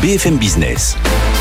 BFM Business.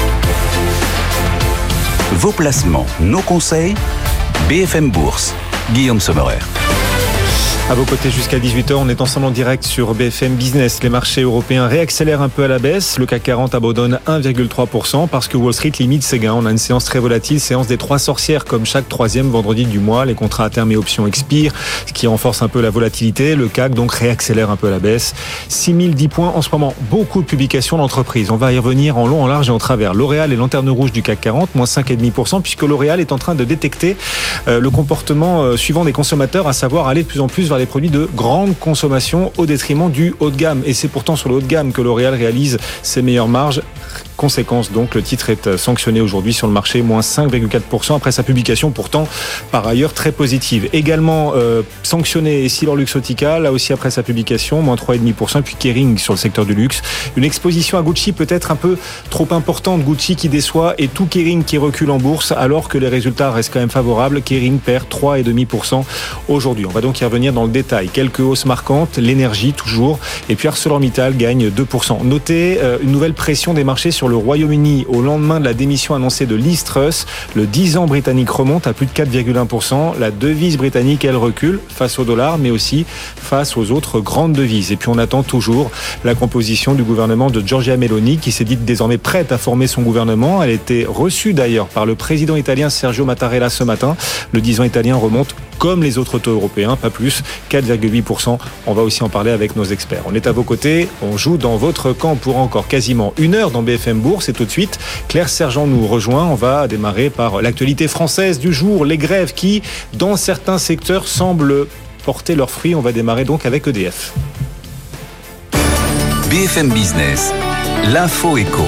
Vos placements, nos conseils, BFM Bourse. Guillaume Sommerer. À vos côtés jusqu'à 18h, on est ensemble en direct sur BFM Business. Les marchés européens réaccélèrent un peu à la baisse. Le CAC 40 abandonne 1,3% parce que Wall Street limite ses gains. On a une séance très volatile, séance des trois sorcières comme chaque troisième vendredi du mois. Les contrats à terme et options expirent, ce qui renforce un peu la volatilité. Le CAC donc réaccélère un peu à la baisse. 6010 points en ce moment. Beaucoup de publications d'entreprises. On va y revenir en long, en large et en travers. L'Oréal est lanterne rouge du CAC 40, moins 5,5% puisque L'Oréal est en train de détecter le comportement suivant des consommateurs, à savoir aller de plus en plus vers les produits de grande consommation au détriment du haut de gamme. Et c'est pourtant sur le haut de gamme que L'Oréal réalise ses meilleures marges. Conséquence donc, le titre est sanctionné aujourd'hui sur le marché, moins 5,4% après sa publication, pourtant par ailleurs très positive. Également sanctionné EssilorLuxottica, là aussi après sa publication, moins 3,5%, puis Kering sur le secteur du luxe. Une exposition à Gucci peut-être un peu trop importante, Gucci qui déçoit et tout Kering qui recule en bourse alors que les résultats restent quand même favorables. Kering perd 3,5% aujourd'hui. On va donc y revenir dans le détail. Quelques hausses marquantes, l'énergie toujours, et puis ArcelorMittal gagne 2%. Notez une nouvelle pression des marchés sur le Royaume-Uni au lendemain de la démission annoncée de Liz Truss. Le 10 ans britannique remonte à plus de 4,1%. La devise britannique, elle recule face au dollar, mais aussi face aux autres grandes devises. Et puis on attend toujours la composition du gouvernement de Giorgia Meloni, qui s'est dite désormais prête à former son gouvernement. Elle a été reçue d'ailleurs par le président italien Sergio Mattarella ce matin. Le 10 ans italien remonte comme les autres taux européens, pas plus, 4,8%. On va aussi en parler avec nos experts. On est à vos côtés, on joue dans votre camp pour encore quasiment une heure dans BFM Bourse. Et tout de suite, Claire Sergent nous rejoint. On va démarrer par l'actualité française du jour, les grèves qui, dans certains secteurs, semblent porter leurs fruits. On va démarrer donc avec EDF. BFM Business, l'info éco.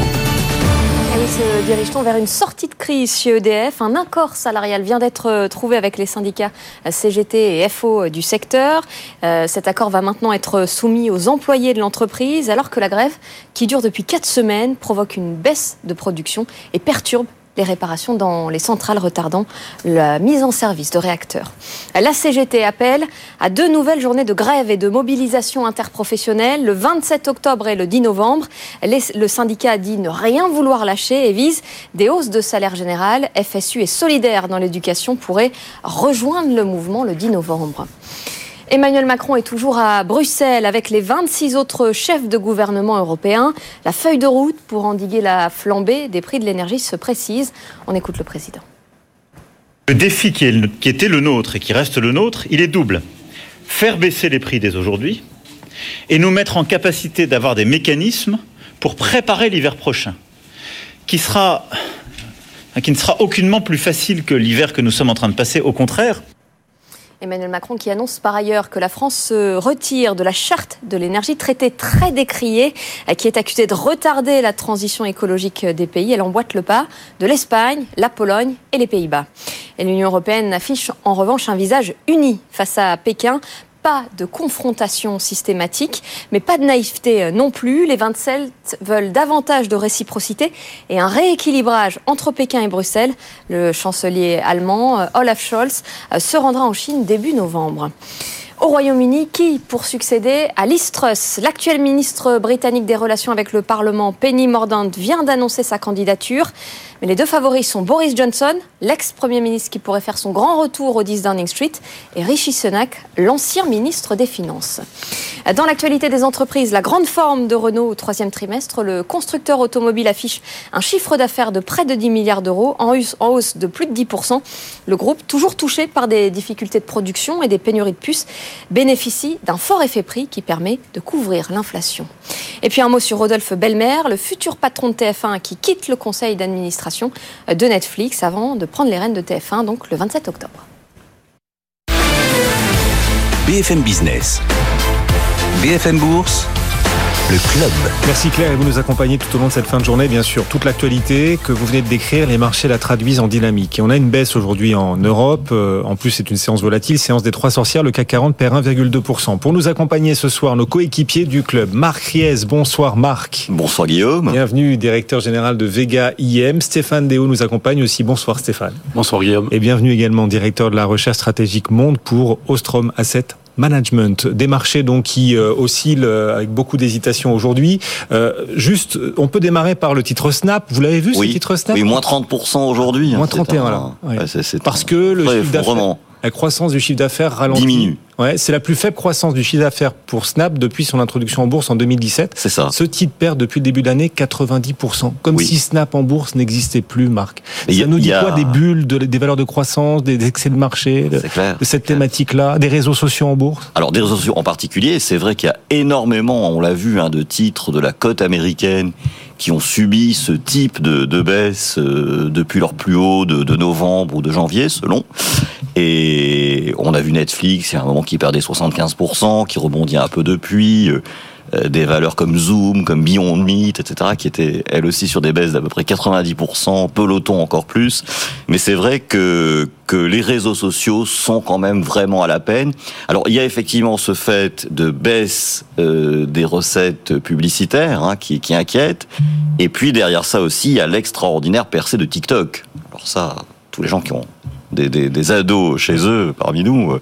Se dirige-t-on vers une sortie de crise chez EDF. Un accord salarial vient d'être trouvé avec les syndicats CGT et FO du secteur. Cet accord va maintenant être soumis aux employés de l'entreprise, alors que la grève, qui dure depuis 4 semaines, provoque une baisse de production et perturbe les réparations dans les centrales, retardant la mise en service de réacteurs. La CGT appelle à 2 nouvelles journées de grève et de mobilisation interprofessionnelle, le 27 octobre et le 10 novembre. Le syndicat dit ne rien vouloir lâcher et vise des hausses de salaire général. FSU et Solidaires dans l'éducation pourraient rejoindre le mouvement le 10 novembre. Emmanuel Macron est toujours à Bruxelles avec les 26 autres chefs de gouvernement européens. La feuille de route pour endiguer la flambée des prix de l'énergie se précise. On écoute le président. Le défi qui était le nôtre et qui reste le nôtre, il est double. Faire baisser les prix dès aujourd'hui et nous mettre en capacité d'avoir des mécanismes pour préparer l'hiver prochain, qui ne sera aucunement plus facile que l'hiver que nous sommes en train de passer, au contraire. Emmanuel Macron qui annonce par ailleurs que la France se retire de la charte de l'énergie, traité très décrié, qui est accusée de retarder la transition écologique des pays. Elle emboîte le pas de l'Espagne, la Pologne et les Pays-Bas. Et l'Union européenne affiche en revanche un visage uni face à Pékin. Pas de confrontation systématique, mais pas de naïveté non plus. Les 27 veulent davantage de réciprocité et un rééquilibrage entre Pékin et Bruxelles. Le chancelier allemand Olaf Scholz se rendra en Chine début novembre. Au Royaume-Uni, qui pour succéder à Liz Truss? L'actuelle ministre britannique des Relations avec le Parlement, Penny Mordaunt, vient d'annoncer sa candidature. Mais les 2 favoris sont Boris Johnson, l'ex-premier ministre qui pourrait faire son grand retour au 10 Downing Street, et Rishi Sunak, l'ancien ministre des Finances. Dans l'actualité des entreprises, la grande forme de Renault au 3e trimestre, le constructeur automobile affiche un chiffre d'affaires de près de 10 milliards d'euros, en hausse de plus de 10%. Le groupe, toujours touché par des difficultés de production et des pénuries de puces, bénéficie d'un fort effet prix qui permet de couvrir l'inflation. Et puis un mot sur Rodolphe Belmer, le futur patron de TF1 qui quitte le conseil d'administration de Netflix avant de prendre les rênes de TF1, donc le 27 octobre. BFM Business, BFM Bourse, le club. Merci Claire, et vous nous accompagnez tout au long de cette fin de journée, bien sûr. Toute l'actualité que vous venez de décrire, les marchés la traduisent en dynamique. Et on a une baisse aujourd'hui en Europe. En plus, c'est une séance volatile, séance des trois sorcières. Le CAC 40 perd 1,2%. Pour nous accompagner ce soir, nos coéquipiers du club. Marc Riez, bonsoir Marc. Bonsoir Guillaume. Bienvenue, directeur général de Vega IM. Stéphane Déo nous accompagne aussi. Bonsoir Stéphane. Bonsoir Guillaume. Et bienvenue également, directeur de la recherche stratégique Monde pour Ostrom Asset Management, des marchés donc qui oscillent avec beaucoup d'hésitation aujourd'hui. Juste, on peut démarrer par le titre Snap. Vous l'avez vu, ce titre Snap ? Oui, moins 30% aujourd'hui. Moins 31 là. Ouais. Parce que le chiffre d'affaires, la croissance du chiffre d'affaires ralentit. Diminue. Ouais, c'est la plus faible croissance du chiffre d'affaires pour Snap depuis son introduction en bourse en 2017. C'est ça. Ce titre perd depuis le début de l'année 90%. Comme si Snap en bourse n'existait plus, Marc. Ça nous dit quoi des bulles, des valeurs de croissance, des excès de marché, de cette thématique-là, des réseaux sociaux en bourse ? Alors, des réseaux sociaux en particulier, c'est vrai qu'il y a énormément, on l'a vu, de titres de la cote américaine qui ont subi ce type de baisse depuis leur plus haut de novembre ou de janvier, selon. Et on a vu Netflix, il y a un moment qui perdait 75%, qui rebondit un peu depuis. Des valeurs comme Zoom, comme Beyond Meat, etc., qui étaient elles aussi sur des baisses d'à peu près 90%, Peloton encore plus. Mais c'est vrai que les réseaux sociaux sont quand même vraiment à la peine. Alors il y a effectivement ce fait de baisse des recettes publicitaires qui inquiète. Et puis derrière ça aussi, il y a l'extraordinaire percée de TikTok. Alors ça, tous les gens qui ont des ados chez eux, parmi nous,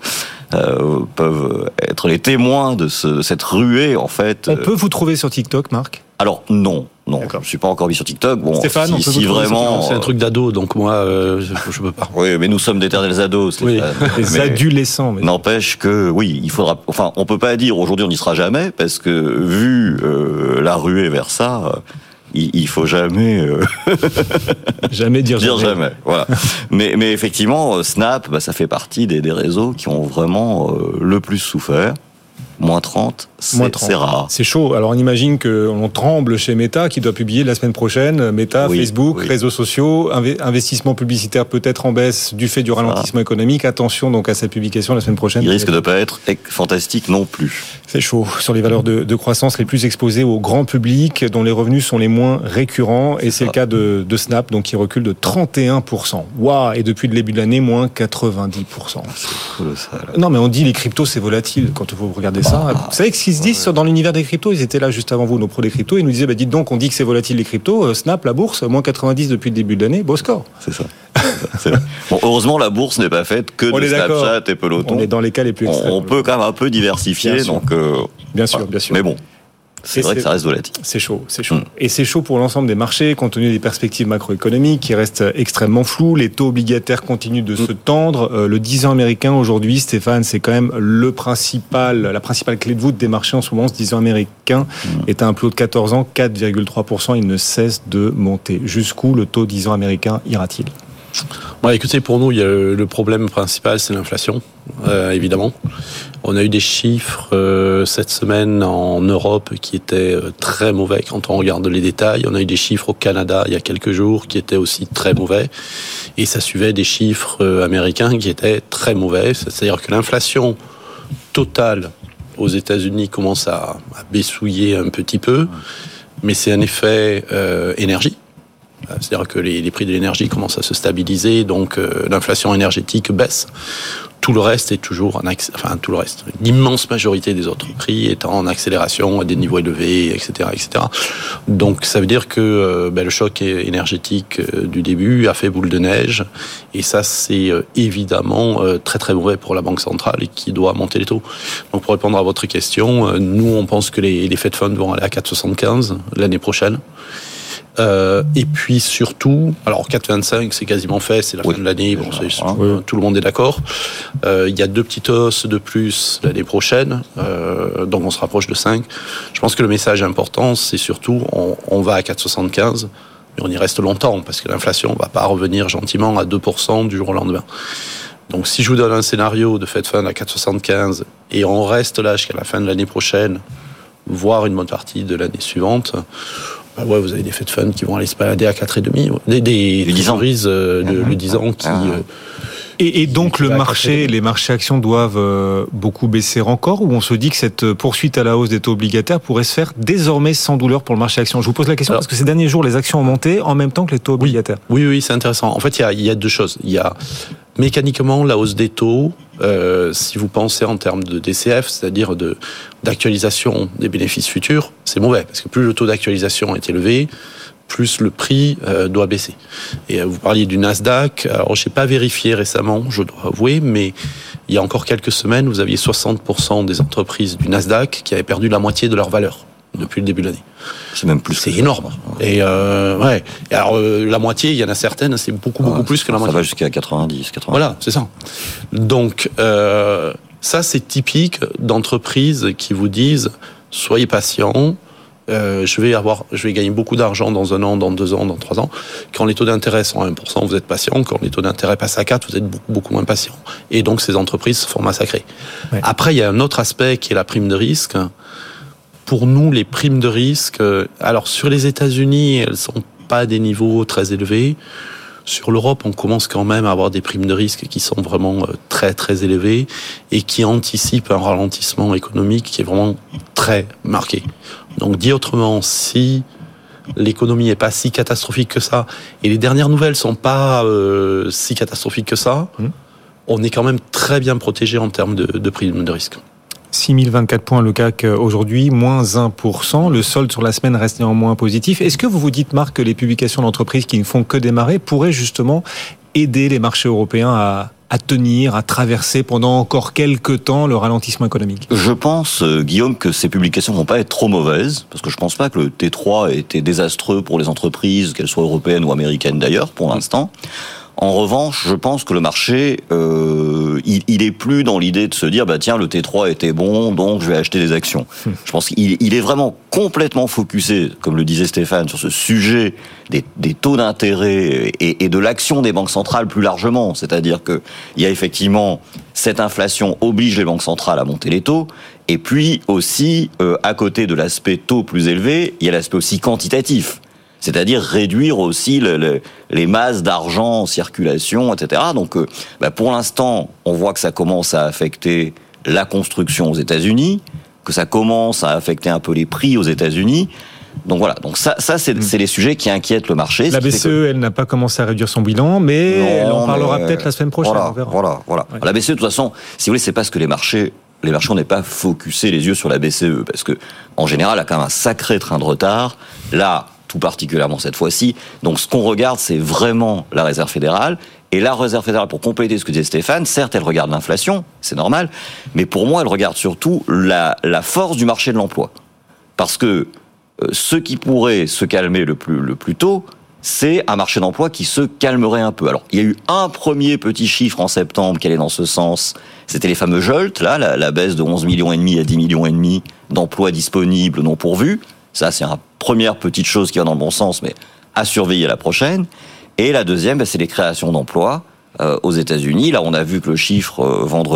peuvent être les témoins de cette ruée, en fait. On peut vous trouver sur TikTok, Marc ? Alors, non. Je ne suis pas encore mis sur TikTok. Bon, Stéphane, si vraiment... C'est un truc d'ado, donc moi, je peux pas. Oui, mais nous sommes d'éternels ados, Stéphane. Oui. Des adolescents. Mais... N'empêche que, oui, il faudra... Enfin, on peut pas dire aujourd'hui on n'y sera jamais, parce que, vu la ruée vers ça... Il faut jamais jamais dire jamais. Voilà. mais effectivement, Snap, ça fait partie des réseaux qui ont vraiment le plus souffert. Moins 30, c'est rare. C'est chaud. Alors on imagine qu'on tremble chez Meta qui doit publier la semaine prochaine. Meta, Facebook, réseaux sociaux, investissement publicitaire peut-être en baisse du fait du ralentissement économique. Attention donc à cette publication la semaine prochaine. Il risque de pas être fantastique non plus. C'est chaud sur les valeurs de croissance les plus exposées au grand public, dont les revenus sont les moins récurrents. Et c'est le cas de Snap, donc qui recule de 31%. Waouh. Et depuis le début de l'année, moins 90%. C'est colossal. Non mais on dit les cryptos c'est volatile quand vous regardez ça. Vous savez ce qu'ils se disent dans l'univers des cryptos ? Ils étaient là juste avant vous, nos pros des cryptos. Ils nous disaient, dites donc, on dit que c'est volatile les cryptos. Snap, la bourse, moins 90 depuis le début de l'année, beau score. C'est ça. Bon, heureusement, la bourse n'est pas faite que de Snapchat et Peloton. On est dans les cas les plus extrêmes. On peut quand même un peu diversifier. Bien sûr. Mais bon. C'est vrai que ça reste volatile. C'est chaud. Et c'est chaud pour l'ensemble des marchés, compte tenu des perspectives macroéconomiques qui restent extrêmement floues. Les taux obligataires continuent de se tendre. Le 10 ans américain, aujourd'hui, Stéphane, c'est quand même la principale clé de voûte des marchés en ce moment. Ce 10 ans américain est à un plus haut de 14 ans, 4,3%. Il ne cesse de monter. Jusqu'où le taux 10 ans américain ira-t-il ? Écoutez, pour nous, il y a le problème principal, c'est l'inflation, évidemment. On a eu des chiffres cette semaine en Europe qui étaient très mauvais quand on regarde les détails. On a eu des chiffres au Canada il y a quelques jours qui étaient aussi très mauvais. Et ça suivait des chiffres américains qui étaient très mauvais. C'est-à-dire que l'inflation totale aux États-Unis commence à bessouiller un petit peu, mais c'est un effet énergie. C'est-à-dire que les prix de l'énergie commencent à se stabiliser, donc l'inflation énergétique baisse. Tout le reste est toujours l'immense majorité des autres prix est en accélération à des niveaux élevés, etc., etc. Donc ça veut dire que le choc énergétique du début a fait boule de neige, et ça c'est évidemment très très mauvais pour la Banque centrale et qui doit monter les taux. Donc pour répondre à votre question, nous on pense que les Fed Funds vont aller à 4,75 l'année prochaine. Et puis surtout, alors 4,25 c'est quasiment fait, c'est la fin de l'année, tout le monde est d'accord. Il y a 2 petites hausses de plus l'année prochaine, donc on se rapproche de 5. Je pense que le message important, c'est surtout on va à 4,75, mais on y reste longtemps parce que l'inflation va pas revenir gentiment à 2% du jour au lendemain. Donc si je vous donne un scénario de Fed Fund à 4,75 et on reste là jusqu'à la fin de l'année prochaine, voire une bonne partie de l'année suivante, vous avez des Fed Funds qui vont aller se balader à 4,5, des 10 ans, le 10 ans qui... Et donc les marchés actions doivent beaucoup baisser encore, ou on se dit que cette poursuite à la hausse des taux obligataires pourrait se faire désormais sans douleur pour le marché actions ? Je vous pose la question parce que ces derniers jours, les actions ont monté en même temps que les taux obligataires. Oui, c'est intéressant. En fait, il y a 2 choses. Il y a mécaniquement la hausse des taux, si vous pensez en termes de DCF, c'est-à-dire d'actualisation des bénéfices futurs, c'est mauvais, parce que plus le taux d'actualisation est élevé, plus le prix doit baisser. Et vous parliez du Nasdaq, alors je n'ai pas vérifié récemment, je dois avouer, mais Il y a encore quelques semaines, vous aviez 60% des entreprises du Nasdaq qui avaient perdu la moitié de leur valeur depuis le début de l'année. C'est même plus. C'est énorme. Et ouais. Et alors la moitié, il y en a certaines, c'est beaucoup plus que la moitié. Ça va jusqu'à 90. Voilà, c'est ça. Donc ça, c'est typique d'entreprises qui vous disent soyez patients. Je vais gagner beaucoup d'argent dans 1 an, dans 2 ans, dans 3 ans. Quand les taux d'intérêt sont à 1%, vous êtes patient. Quand les taux d'intérêt passent à 4%, vous êtes beaucoup moins patient. Et donc, ces entreprises se font massacrer. Ouais. Après, il y a un autre aspect qui est la prime de risque. Pour nous, les primes de risque, alors sur les États-Unis, elles sont pas à des niveaux très élevés. Sur l'Europe, on commence quand même à avoir des primes de risque qui sont vraiment très très élevées et qui anticipent un ralentissement économique qui est vraiment très marqué. Donc dit autrement, si l'économie est pas si catastrophique que ça et les dernières nouvelles sont pas si catastrophiques que ça, on est quand même très bien protégé en termes de primes de risque. 6024 points le CAC aujourd'hui, moins 1%. Le solde sur la semaine reste néanmoins positif. Est-ce que vous dites, Marc, que les publications d'entreprises qui ne font que démarrer pourraient justement aider les marchés européens à tenir, à traverser pendant encore quelques temps le ralentissement économique? Je pense, Guillaume, que ces publications vont pas être trop mauvaises, parce que je pense pas que le T3 ait été désastreux pour les entreprises, qu'elles soient européennes ou américaines d'ailleurs, pour l'instant. En revanche, je pense que le marché, il est plus dans l'idée de se dire, bah tiens, le T3 était bon, donc je vais acheter des actions. Je pense qu'il est vraiment complètement focusé, comme le disait Stéphane, sur ce sujet des taux d'intérêt et de l'action des banques centrales plus largement. C'est-à-dire que il y a effectivement cette inflation oblige les banques centrales à monter les taux. Et puis aussi, à côté de l'aspect taux plus élevé, il y a l'aspect aussi quantitatif. C'est-à-dire réduire aussi les masses d'argent en circulation, etc. Donc, pour l'instant, on voit que ça commence à affecter la construction aux États-Unis, que ça commence à affecter un peu les prix aux États-Unis. Donc voilà, donc ça c'est les sujets qui inquiètent le marché. La BCE, elle n'a pas commencé à réduire son bilan, mais elle en parlera peut-être la semaine prochaine. Voilà. Ouais. La BCE, de toute façon, si vous voulez, c'est parce que les marchés, on n'est pas focusés les yeux sur la BCE, parce que en général, elle a quand même un sacré train de retard. Là, tout particulièrement cette fois-ci. Donc ce qu'on regarde, c'est vraiment la Réserve fédérale. Et la Réserve fédérale, pour compléter ce que disait Stéphane, certes, elle regarde l'inflation, c'est normal, mais pour moi, elle regarde surtout la force du marché de l'emploi. Parce que ce qui pourrait se calmer le plus tôt, c'est un marché d'emploi qui se calmerait un peu. Alors, il y a eu un premier petit chiffre en septembre qui allait dans ce sens. C'était les fameux JOLT, là, la baisse de 11,5 millions à 10,5 millions d'emplois disponibles non pourvus. Ça, c'est une première petite chose qui va dans le bon sens, mais à surveiller la prochaine. Et la deuxième, c'est les créations d'emplois aux États-Unis. Là, on a vu que le chiffre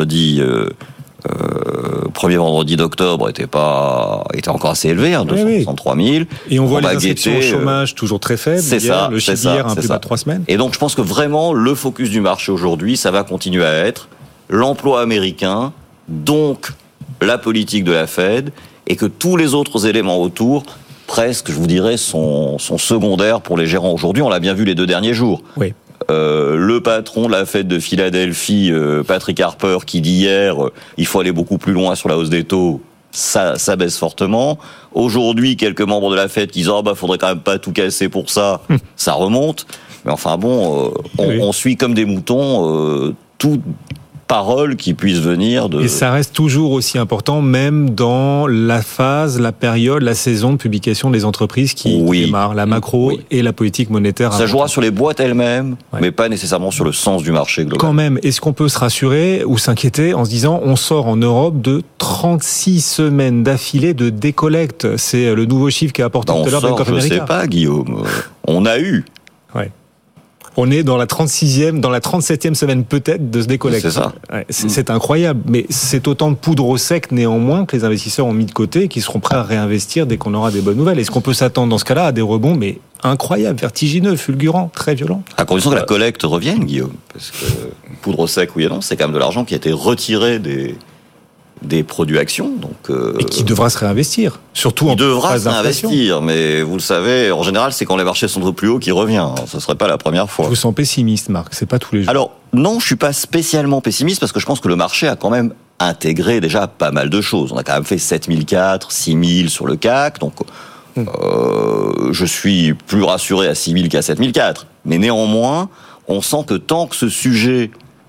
premier vendredi d'octobre était encore assez élevé, 263 000. Et on voit les inscriptions au chômage toujours très faibles. C'est ça. Le chiffre d'hier, un peu bas de 3 semaines. Et donc, je pense que vraiment, le focus du marché aujourd'hui, ça va continuer à être l'emploi américain, donc la politique de la Fed, et que tous les autres éléments autour, presque, je vous dirais, sont secondaires pour les gérants aujourd'hui. On l'a bien vu les 2 derniers jours. Oui. Le patron de la Fed de Philadelphie, Patrick Harper, qui dit hier, il faut aller beaucoup plus loin sur la hausse des taux, ça baisse fortement. Aujourd'hui, quelques membres de la Fed qui disent, faudrait quand même pas tout casser pour ça, ça remonte. Mais enfin bon, on suit comme des moutons, tout paroles qui puissent venir de... Et ça reste toujours aussi important, même dans la phase, la période, la saison de publication des entreprises qui démarrent, la macro et la politique monétaire. Ça jouera sur les boîtes elles-mêmes, mais pas nécessairement sur le sens du marché global. Quand même, est-ce qu'on peut se rassurer ou s'inquiéter en se disant, on sort en Europe de 36 semaines d'affilée de décollecte? C'est le nouveau chiffre qui a apporté tout à l'heure Bank of America. Je sais pas, Guillaume. On a eu. Ouais. On est dans la 37e semaine peut-être de ce décollecte. C'est ça. C'est incroyable, mais c'est autant de poudre au sec néanmoins que les investisseurs ont mis de côté et qui seront prêts à réinvestir dès qu'on aura des bonnes nouvelles. Est-ce qu'on peut s'attendre dans ce cas-là à des rebonds, mais incroyables, vertigineux, fulgurants, très violents? À condition que la collecte revienne, Guillaume. Parce que poudre au sec, oui et non, c'est quand même de l'argent qui a été retiré des produits actions, donc et qui devra se réinvestir, surtout en devra se réinvestir, mais vous le savez, en général, c'est quand les marchés sont au plus haut qu'il revient. Ce serait pas la première fois. Je vous sens pessimiste, Marc. C'est pas tous les jours. Alors non, je suis pas spécialement pessimiste parce que je pense que le marché a quand même intégré déjà pas mal de choses. On a quand même fait 7004, 6000 sur le CAC, donc je suis plus rassuré à 6000 qu'à 7004. Mais néanmoins, on sent que tant que ce sujet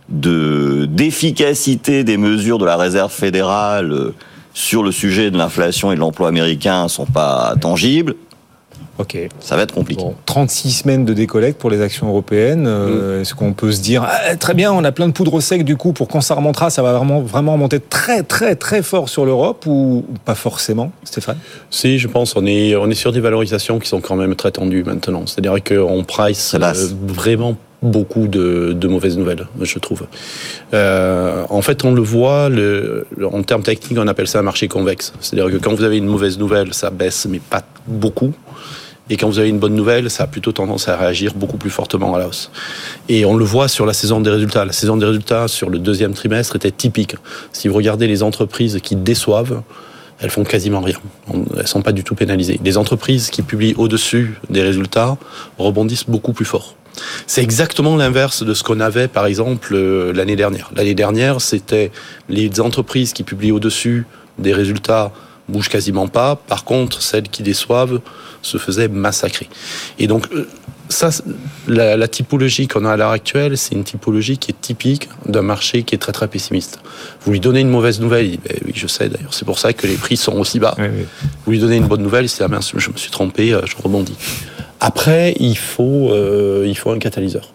d'efficacité des mesures de la Réserve fédérale sur le sujet de l'inflation et de l'emploi américain sont pas tangibles. Ok. Ça va être compliqué. Bon, 36 semaines de décollecte pour les actions européennes. Est-ce qu'on peut se dire très bien, on a plein de poudre sec du coup pour quand ça remontera, ça va vraiment remonter très très très fort sur l'Europe ou pas forcément, Stéphane? Si, je pense, on est sur des valorisations qui sont quand même très tendues maintenant. C'est-à-dire qu'on price vraiment beaucoup de mauvaises nouvelles, je trouve. En fait, on le voit, en termes techniques, on appelle ça un marché convexe. C'est-à-dire que quand vous avez une mauvaise nouvelle, ça baisse, mais pas beaucoup. Et quand vous avez une bonne nouvelle, ça a plutôt tendance à réagir beaucoup plus fortement à la hausse. Et on le voit sur la saison des résultats. La saison des résultats sur le deuxième trimestre était typique. Si vous regardez les entreprises qui déçoivent, elles font quasiment rien. Elles sont pas du tout pénalisées. Les entreprises qui publient au-dessus des résultats rebondissent beaucoup plus fort. C'est exactement l'inverse de ce qu'on avait, par exemple, l'année dernière. L'année dernière, c'était les entreprises qui publient au-dessus des résultats bougent quasiment pas. Par contre, celles qui déçoivent se faisaient massacrer. Et donc, ça, la typologie qu'on a à l'heure actuelle, c'est une typologie qui est typique d'un marché qui est très très pessimiste. Vous lui donnez une mauvaise nouvelle, il dit, oui, je sais d'ailleurs, c'est pour ça que les prix sont aussi bas. Oui. Vous lui donnez une bonne nouvelle, il dit, ah mince, je me suis trompé, je rebondis. Après, il faut un catalyseur.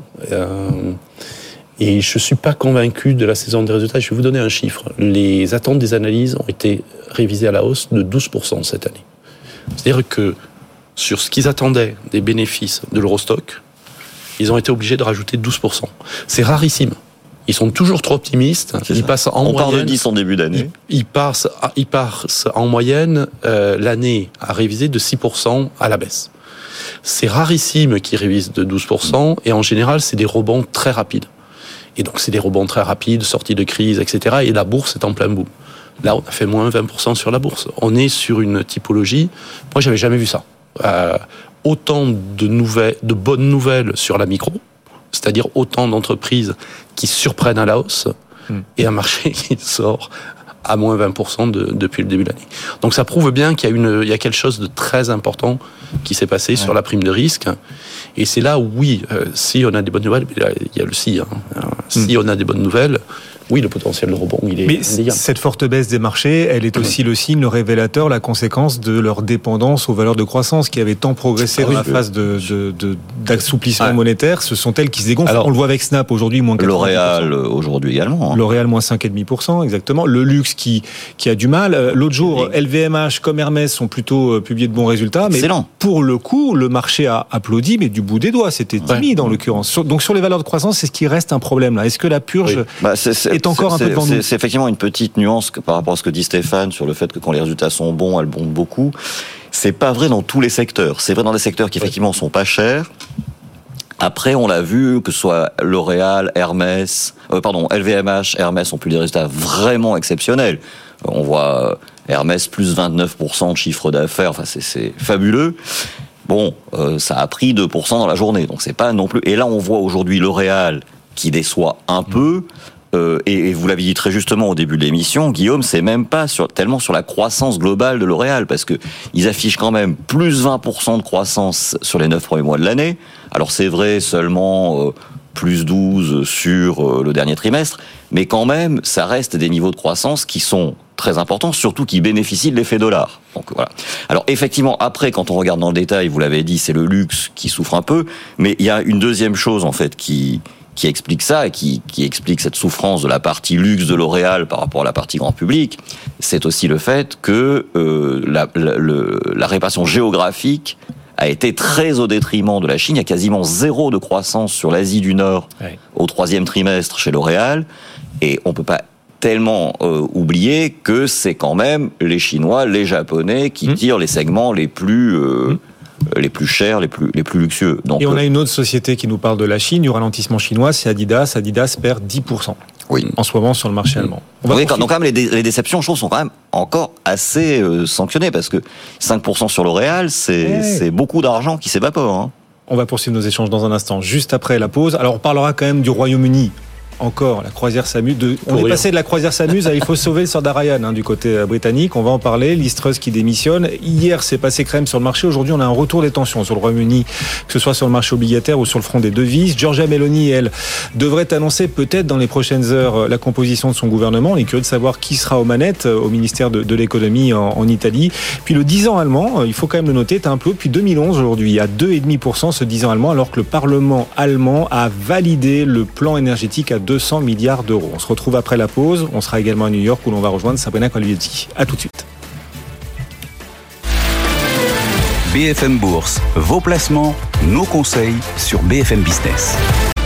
Et je suis pas convaincu de la saison des résultats. Je vais vous donner un chiffre. Les attentes des analyses ont été révisées à la hausse de 12% cette année. C'est-à-dire que sur ce qu'ils attendaient des bénéfices de l'Eurostock, ils ont été obligés de rajouter 12%. C'est rarissime. Ils sont toujours trop optimistes. Ils passent en moyenne. On parle de 10 en début d'année. Ils passent en moyenne l'année à réviser de 6% à la baisse. C'est rarissime qu'ils révisent de 12%, et en général, c'est des rebonds très rapides. Et donc, c'est des rebonds très rapides, sortie de crise, etc. Et la bourse est en plein boom. Là, on a fait moins 20% sur la bourse. On est sur une typologie. Moi, j'avais jamais vu ça. Autant de bonnes nouvelles sur la micro, c'est-à-dire autant d'entreprises qui surprennent à la hausse, et un marché qui sort à moins 20% depuis le début de l'année. Donc ça prouve bien qu'il y a quelque chose de très important qui s'est passé sur la prime de risque. Et c'est là où, oui, si on a des bonnes nouvelles, il y a le si. Si on a des bonnes nouvelles, oui, le potentiel de rebond, il est indéniable. Cette forte baisse des marchés, elle est aussi le signe, le révélateur, la conséquence de leur dépendance aux valeurs de croissance qui avaient tant progressé dans la phase d'assouplissement monétaire. Ce sont elles qui se dégonflent. On le voit avec Snap aujourd'hui, moins 4%. L'Oréal aujourd'hui également. L'Oréal, moins 5,5%, exactement. Le luxe qui a du mal. L'autre jour, LVMH comme Hermès ont plutôt publié de bons résultats. Mais excellent. Pour le coup, le marché a applaudi, mais du bout des doigts. C'était timide en l'occurrence. Donc sur les valeurs de croissance, c'est ce qui reste un problème là. Est-ce que la purge est encore un peu devant nous? C'est effectivement une petite nuance par rapport à ce que dit Stéphane sur le fait que quand les résultats sont bons, elles bondent beaucoup. C'est pas vrai dans tous les secteurs. C'est vrai dans des secteurs qui effectivement sont pas chers. Après, on l'a vu, que ce soit L'Oréal, LVMH, Hermès ont pu des résultats vraiment exceptionnels. On voit Hermès plus 29% de chiffre d'affaires. Enfin, c'est fabuleux. Bon, ça a pris 2% dans la journée, donc c'est pas non plus. Et là, on voit aujourd'hui L'Oréal qui déçoit un peu. Et vous l'aviez dit très justement au début de l'émission, Guillaume, c'est même pas tellement sur la croissance globale de L'Oréal, parce que ils affichent quand même plus 20% de croissance sur les 9 premiers mois de l'année. Alors c'est vrai, seulement plus 12 sur le dernier trimestre, mais quand même, ça reste des niveaux de croissance qui sont très importants, surtout qui bénéficient de l'effet dollar. Donc voilà. Alors effectivement, après, quand on regarde dans le détail, vous l'avez dit, c'est le luxe qui souffre un peu, mais il y a une deuxième chose en fait qui explique ça, et qui explique cette souffrance de la partie luxe de L'Oréal par rapport à la partie grand public, c'est aussi le fait que la répartition géographique a été très au détriment de la Chine. Il y a quasiment zéro de croissance sur l'Asie du Nord au troisième trimestre chez L'Oréal, et on peut pas tellement oublier que c'est quand même les Chinois, les Japonais qui tirent les segments les plus chers, les plus luxueux. Donc, et on a une autre société qui nous parle de la Chine, du ralentissement chinois, c'est Adidas. Adidas perd 10% en ce moment sur le marché allemand. Donc quand même, les déceptions, je trouve, sont quand même encore assez sanctionnées, parce que 5% sur L'Oréal, c'est beaucoup d'argent qui s'évapore. On va poursuivre nos échanges dans un instant, juste après la pause. Alors on parlera quand même du Royaume-Uni. encore la croisière s'amuse. On est passé de la croisière s'amuse à il faut sauver le soldat Ryan du côté britannique. On va en parler. Liz Truss qui démissionne. Hier, c'est passé crème sur le marché. Aujourd'hui, on a un retour des tensions sur le Royaume-Uni, que ce soit sur le marché obligataire ou sur le front des devises. Giorgia Meloni, elle, devrait annoncer peut-être dans les prochaines heures la composition de son gouvernement. On est curieux de savoir qui sera aux manettes au ministère de l'économie en Italie. Puis le 10 ans allemand, il faut quand même le noter, est un peu depuis 2011 aujourd'hui, à 2,5% ce 10 ans allemand, alors que le Parlement allemand a validé le plan énergétique à 200 milliards d'euros. On se retrouve après la pause. On sera également à New York où l'on va rejoindre Sabrina Quagliozzi. À tout de suite. BFM Bourse, vos placements, nos conseils sur BFM Business.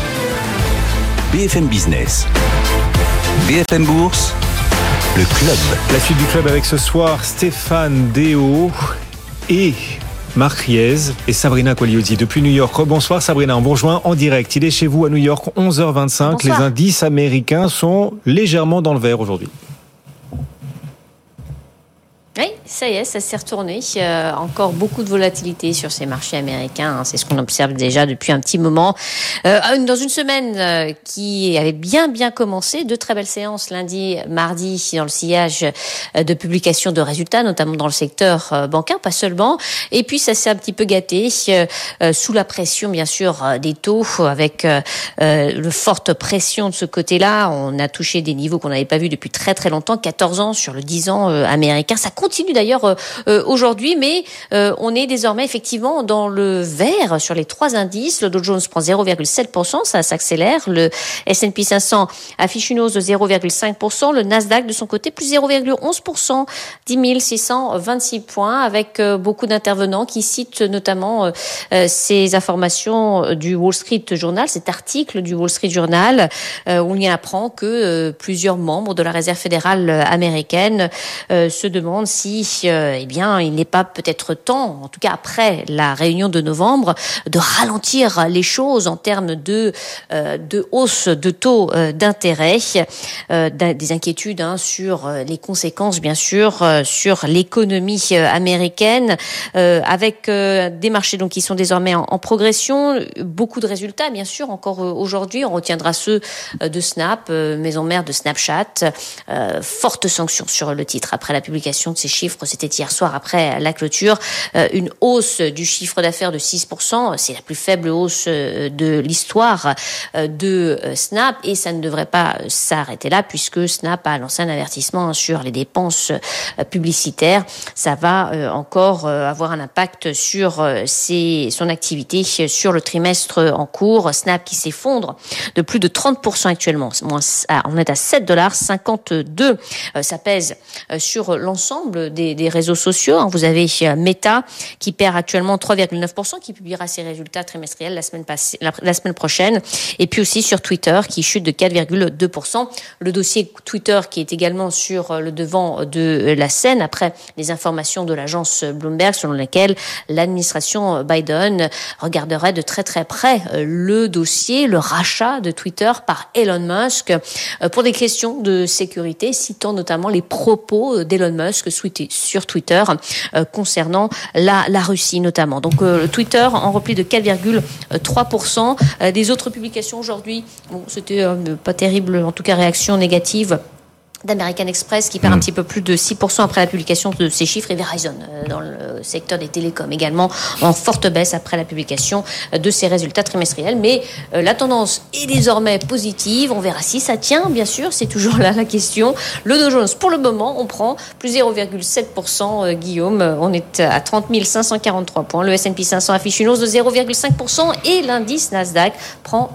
BFM Business. BFM Bourse, le club. La suite du club avec ce soir Stéphane Déo et Marc Riez et Sabrina Quagliozzi depuis New York. Bonsoir Sabrina, on vous rejoint en direct. Il est chez vous à New York, 11h25. Bonsoir. Les indices américains sont légèrement dans le vert aujourd'hui. Oui, ça y est, ça s'est retourné. Encore beaucoup de volatilité sur ces marchés américains. C'est ce qu'on observe déjà depuis un petit moment. Dans une semaine qui avait bien commencé, deux très belles séances lundi, mardi, dans le sillage de publication de résultats, notamment dans le secteur bancaire, pas seulement. Et puis ça s'est un petit peu gâté sous la pression, bien sûr, des taux, avec une forte pression de ce côté-là. On a touché des niveaux qu'on n'avait pas vus depuis très très longtemps, 14 ans sur le 10 ans américain. Ça continue d'ailleurs aujourd'hui, mais on est désormais effectivement dans le vert sur les trois indices. Le Dow Jones prend 0,7%, ça s'accélère. Le S&P 500 affiche une hausse de 0,5%. Le Nasdaq de son côté plus 0,11%, 10 626 points, avec beaucoup d'intervenants qui citent notamment ces informations du Wall Street Journal, cet article du Wall Street Journal où on y apprend que plusieurs membres de la Réserve fédérale américaine se demandent si il n'est pas peut-être temps, en tout cas après la réunion de novembre, de ralentir les choses en termes de hausse de taux d'intérêt, des inquiétudes sur les conséquences bien sûr sur l'économie américaine, avec des marchés donc qui sont désormais en progression, beaucoup de résultats bien sûr encore aujourd'hui. On retiendra ceux de Snap, maison mère de Snapchat, forte sanction sur le titre après la publication de ces chiffres. C'était hier soir après la clôture. Une hausse du chiffre d'affaires de 6%. C'est la plus faible hausse de l'histoire de Snap et ça ne devrait pas s'arrêter là puisque Snap a lancé un avertissement sur les dépenses publicitaires. Ça va encore avoir un impact sur son activité sur le trimestre en cours. Snap qui s'effondre de plus de 30% actuellement. On est à $7,52. Ça pèse sur l'ensemble des réseaux sociaux. Vous avez Meta qui perd actuellement 3,9%, qui publiera ses résultats trimestriels la semaine prochaine. Et puis aussi sur Twitter qui chute de 4,2%. Le dossier Twitter qui est également sur le devant de la scène après les informations de l'agence Bloomberg selon lesquelles l'administration Biden regarderait de très très près le dossier, le rachat de Twitter par Elon Musk pour des questions de sécurité, citant notamment les propos d'Elon Musk sur Twitter concernant la Russie notamment. Donc Twitter en repli de 4,3%. Des autres publications aujourd'hui, c'était pas terrible, en tout cas réaction négative d'American Express qui perd un petit peu plus de 6% après la publication de ces chiffres, et Verizon dans le secteur des télécoms également en forte baisse après la publication de ces résultats trimestriels. Mais la tendance est désormais positive. On verra si ça tient, bien sûr, c'est toujours là la question. Le Dow Jones, pour le moment, on prend plus 0,7%, Guillaume. On est à 30 543 points. Le S&P 500 affiche une hausse de 0,5% et l'indice Nasdaq prend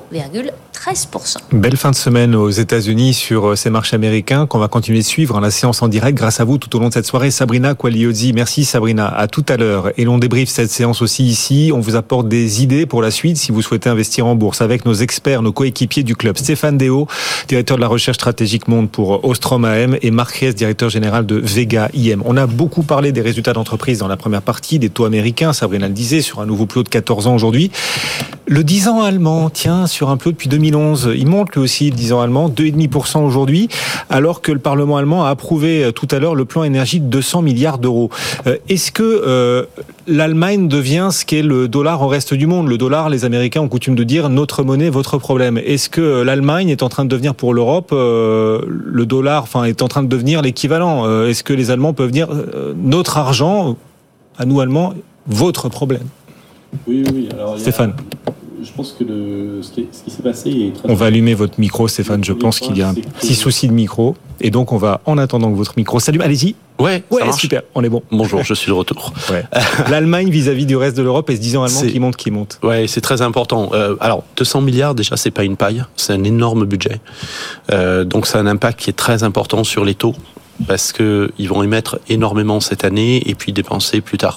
0,13%. Belle fin de semaine aux États-Unis sur ces marchés américains qu'on va continuer de suivre la séance en direct grâce à vous tout au long de cette soirée. Sabrina Quagliozzi, merci Sabrina, à tout à l'heure. Et l'on débriefe cette séance aussi ici. On vous apporte des idées pour la suite si vous souhaitez investir en bourse avec nos experts, nos coéquipiers du club. Stéphane Déo, directeur de la recherche stratégique monde pour Ostrom AM, et Marc Riez, directeur général de Vega IM. On a beaucoup parlé des résultats d'entreprise dans la première partie, des taux américains, Sabrina le disait, sur un nouveau plus haut de 14 ans aujourd'hui. Le 10 ans allemand, tiens, sur un plus haut depuis 2011, il monte lui aussi, le 10 ans allemand, 2,5% aujourd'hui, alors que le Parlement allemand a approuvé tout à l'heure le plan énergie de 200 milliards d'euros. Est-ce que l'Allemagne devient ce qu'est le dollar au reste du monde. Le dollar, les Américains ont coutume de dire notre monnaie, votre problème. Est-ce que l'Allemagne est en train de devenir pour l'Europe le dollar, est en train de devenir l'équivalent? Est-ce que les Allemands peuvent dire notre argent, à nous Allemands, votre problème? Oui. Alors, Stéphane. Je pense que ce qui s'est passé est très... On va allumer votre micro, Stéphane. Je pense qu'il y a un petit souci de micro. Et donc, on va, en attendant que votre micro s'allume, allez-y. Ouais, ça marche. Super, on est bon. Bonjour, je suis de retour. Ouais. L'Allemagne vis-à-vis du reste de l'Europe et se disant allemand qui monte. Ouais, c'est très important. Alors, 200 milliards, déjà, c'est pas une paille. C'est un énorme budget. Donc, ça a un impact qui est très important sur les taux, parce que ils vont émettre énormément cette année et puis dépenser plus tard.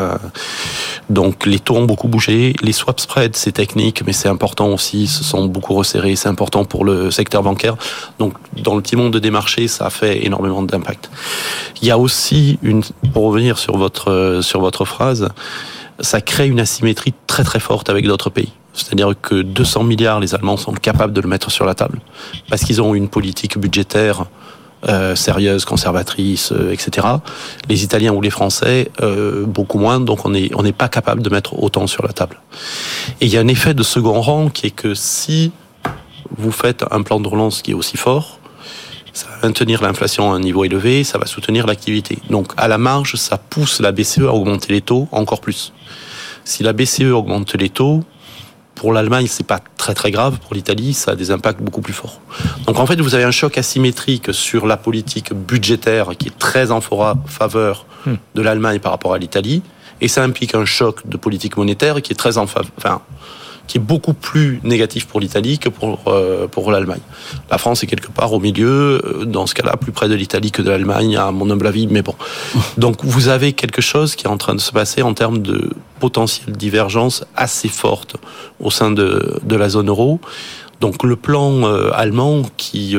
Donc les taux ont beaucoup bougé, les swap spreads c'est technique mais c'est important aussi, ils se sont beaucoup resserrés, c'est important pour le secteur bancaire. Donc dans le petit monde des marchés, ça a fait énormément d'impact. Il y a aussi pour revenir sur votre phrase, ça crée une asymétrie très très forte avec d'autres pays. C'est-à-dire que 200 milliards, les Allemands sont capables de le mettre sur la table parce qu'ils ont une politique budgétaire sérieuse, conservatrice, etc. Les Italiens ou les Français, beaucoup moins, donc on n'est pas capable de mettre autant sur la table. Et il y a un effet de second rang qui est que si vous faites un plan de relance qui est aussi fort, ça va maintenir l'inflation à un niveau élevé, ça va soutenir l'activité. Donc à la marge, ça pousse la BCE à augmenter les taux encore plus. Si la BCE augmente les taux, pour l'Allemagne, c'est pas très très grave. Pour l'Italie, ça a des impacts beaucoup plus forts. Donc en fait, vous avez un choc asymétrique sur la politique budgétaire qui est très en faveur de l'Allemagne par rapport à l'Italie, et ça implique un choc de politique monétaire qui est très qui est beaucoup plus négatif pour l'Italie que pour l'Allemagne. La France est quelque part au milieu, dans ce cas-là, plus près de l'Italie que de l'Allemagne, à mon humble avis, mais bon. Donc vous avez quelque chose qui est en train de se passer en termes de potentielle divergence assez forte au sein de la zone euro. Donc le plan allemand qui...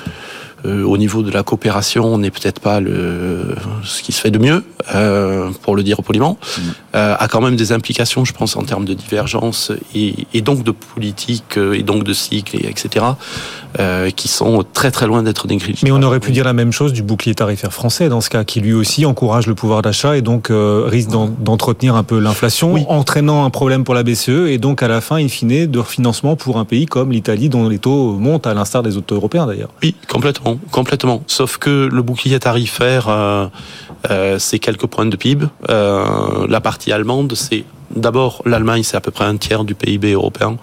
au niveau de la coopération, n'est peut-être pas ce qui se fait de mieux, pour le dire poliment, a quand même des implications, je pense, en termes de divergence et donc de politique et donc de cycle, etc., qui sont très très loin d'être négligeables. Mais on aurait pu dire la même chose du bouclier tarifaire français, dans ce cas, qui lui aussi encourage le pouvoir d'achat et donc risque d'entretenir un peu l'inflation, entraînant un problème pour la BCE et donc à la fin, in fine, de refinancement pour un pays comme l'Italie, dont les taux montent à l'instar des autres Européens d'ailleurs. Oui, complètement. Sauf que le bouclier tarifaire, c'est quelques points de PIB. La partie allemande, c'est d'abord l'Allemagne, c'est à peu près un tiers du PIB européen.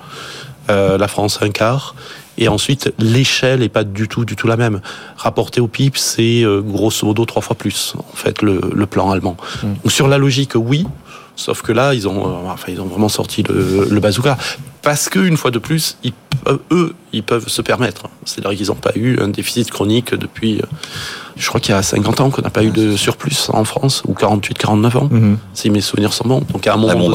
La France, un quart. Et ensuite, l'échelle n'est pas du tout la même. Rapporté au PIB, c'est grosso modo 3 fois plus, en fait, le plan allemand. Donc, sur la logique, oui. Sauf que là, ils ont vraiment sorti le bazooka. Parce qu'une fois de plus, ils peuvent se permettre. C'est-à-dire qu'ils n'ont pas eu un déficit chronique depuis, je crois qu'il y a 50 ans qu'on n'a pas eu de surplus en France, ou 48-49 ans, si mes souvenirs sont bons. Donc à un moment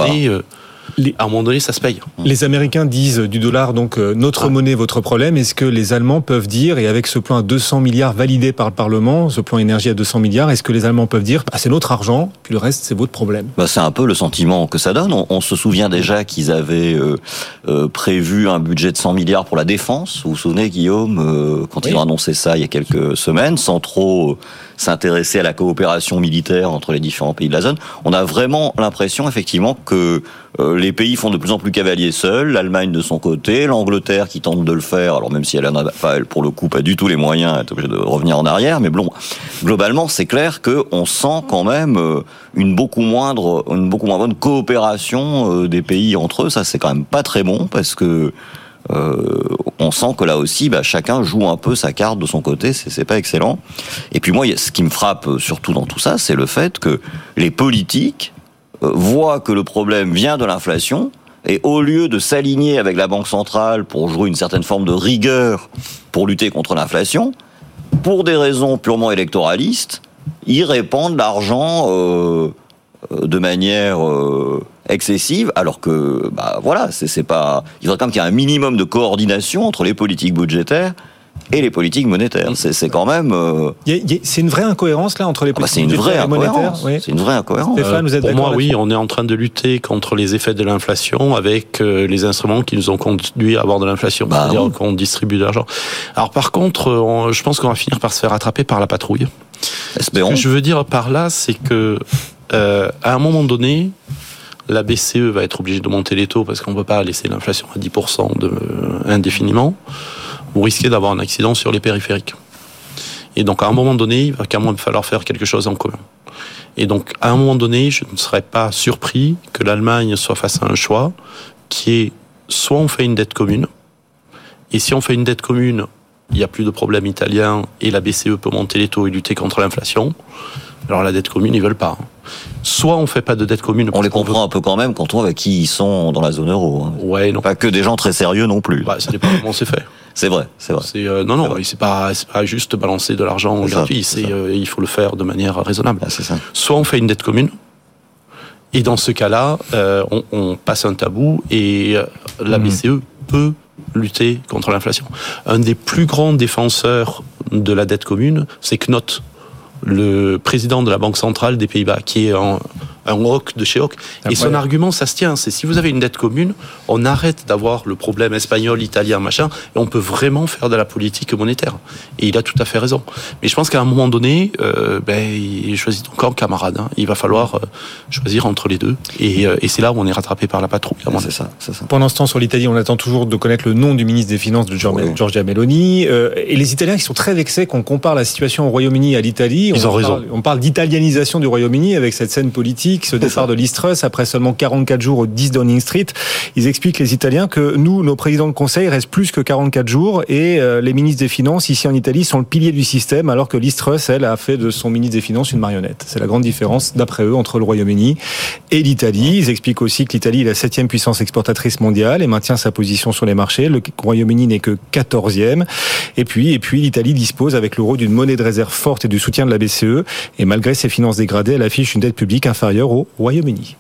donné, ça se paye. Les Américains disent du dollar, donc notre monnaie, votre problème. Est-ce que les Allemands peuvent dire, et avec ce plan à 200 milliards validé par le Parlement, ce plan énergie à 200 milliards, est-ce que les Allemands peuvent dire c'est notre argent, puis le reste c'est votre problème? C'est un peu le sentiment que ça donne. On se souvient déjà qu'ils avaient prévu un budget de 100 milliards pour la défense. Vous vous souvenez, Guillaume, quand ils ont annoncé ça il y a quelques semaines, sans trop s'intéresser à la coopération militaire entre les différents pays de la zone. On a vraiment l'impression, effectivement, que les pays font de plus en plus cavalier seuls, l'Allemagne de son côté, l'Angleterre qui tente de le faire, alors même si elle n'a pas, pour le coup, pas du tout les moyens, elle est obligée de revenir en arrière, mais bon, globalement, c'est clair qu'on sent quand même une beaucoup moins bonne coopération des pays entre eux. Ça, c'est quand même pas très bon, parce que on sent que là aussi, chacun joue un peu sa carte de son côté, c'est pas excellent. Et puis moi, ce qui me frappe surtout dans tout ça, c'est le fait que les politiques voient que le problème vient de l'inflation, et au lieu de s'aligner avec la Banque centrale pour jouer une certaine forme de rigueur pour lutter contre l'inflation, pour des raisons purement électoralistes, ils répandent l'argent de manière excessive, alors que c'est pas. Il faudrait quand même qu'il y ait un minimum de coordination entre les politiques budgétaires et les politiques monétaires. C'est quand même. C'est une vraie incohérence là entre les politiques budgétaires et monétaires. C'est une vraie incohérence. Stéphane, vous êtes pour d'accord moi, oui, on est en train de lutter contre les effets de l'inflation avec les instruments qui nous ont conduit à avoir de l'inflation, c'est-à-dire qu'on distribue de l'argent. Alors par contre, je pense qu'on va finir par se faire attraper par la patrouille. Espérons. Ce que je veux dire par là, c'est que à un moment donné, la BCE va être obligée de monter les taux parce qu'on ne peut pas laisser l'inflation à 10% indéfiniment. Vous risquez d'avoir un accident sur les périphériques. Et donc, à un moment donné, il va quand même falloir faire quelque chose en commun. Et donc, à un moment donné, je ne serais pas surpris que l'Allemagne soit face à un choix qui est soit on fait une dette commune, et si on fait une dette commune, il n'y a plus de problème italien et la BCE peut monter les taux et lutter contre l'inflation. Alors la dette commune, ils veulent pas. Soit on fait pas de dette commune. On les comprend un peu quand même quand on voit avec qui ils sont dans la zone euro. Ouais, non. Pas que des gens très sérieux non plus. Ça dépend comment c'est fait. C'est vrai. C'est pas juste balancer de l'argent gratuit. Il faut le faire de manière raisonnable. Ah, c'est ça. Soit on fait une dette commune. Et dans ce cas-là, on passe un tabou et la BCE peut lutter contre l'inflation. Un des plus grands défenseurs de la dette commune, c'est Knot, le président de la Banque centrale des Pays-Bas, qui est un hoc de chez hoc. Et son argument, ça se tient, c'est si vous avez une dette commune, on arrête d'avoir le problème espagnol, italien, machin, et on peut vraiment faire de la politique monétaire. Et il a tout à fait raison. Mais je pense qu'à un moment donné, il choisit ton camp, camarade. Il va falloir choisir entre les deux. Et c'est là où on est rattrapé par la patrouille. C'est ça. Pendant ce temps, sur l'Italie, on attend toujours de connaître le nom du ministre des Finances de Giorgia Meloni. Et les Italiens qui sont très vexés qu'on compare la situation au Royaume-Uni à l'Italie. Ils ont raison. On parle d'italianisation du Royaume-Uni avec cette scène politique, ce départ de Liz Truss après seulement 44 jours au 10 Downing Street. Ils expliquent, les Italiens, que nous, nos présidents de conseil, restent plus que 44 jours et les ministres des Finances ici en Italie sont le pilier du système, alors que Liz Truss, elle, a fait de son ministre des Finances une marionnette. C'est la grande différence, d'après eux, entre le Royaume-Uni et l'Italie. Ils expliquent aussi que l'Italie est la 7e puissance exportatrice mondiale et maintient sa position sur les marchés. Le Royaume-Uni n'est que 14e. Et puis l'Italie dispose avec l'euro d'une monnaie de réserve forte et du soutien de la BCE. Et malgré ses finances dégradées, elle affiche une dette publique inférieure au Royaume-Uni.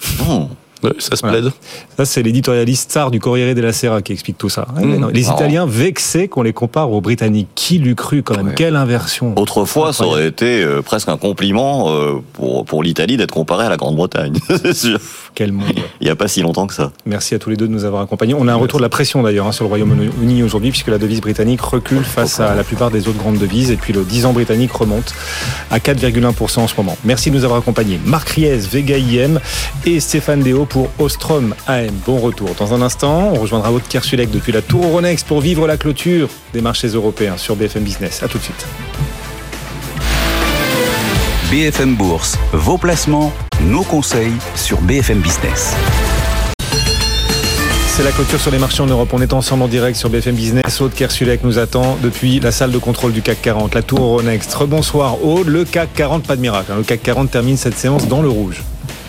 Ça se plaide. Ça, c'est l'éditorialiste star du Corriere della Sera qui explique tout ça. Les Italiens vexés qu'on les compare aux Britanniques. Qui l'eût cru quand même? Quelle inversion. Autrefois, ça aurait été presque un compliment pour l'Italie d'être comparée à la Grande-Bretagne. C'est sûr. Quel monde. Il n'y a pas si longtemps que ça. Merci à tous les deux de nous avoir accompagnés. On a un retour de la pression d'ailleurs sur le Royaume-Uni aujourd'hui, puisque la devise britannique recule face à la plupart des autres grandes devises. Et puis le 10 ans britannique remonte à 4,1% en ce moment. Merci de nous avoir accompagnés. Marc Riez, Vega IM et Stéphane Déo pour Ostrom AM. Bon retour. Dans un instant, on rejoindra Aude Kersulek depuis la Tour Euronext pour vivre la clôture des marchés européens sur BFM Business. À tout de suite. BFM Bourse, vos placements, nos conseils sur BFM Business. C'est la clôture sur les marchés en Europe. On est ensemble en direct sur BFM Business. Aude Kersulek nous attend depuis la salle de contrôle du CAC 40, la Tour Euronext. Rebonsoir Aude. Le CAC 40, pas de miracle. Le CAC 40 termine cette séance dans le rouge.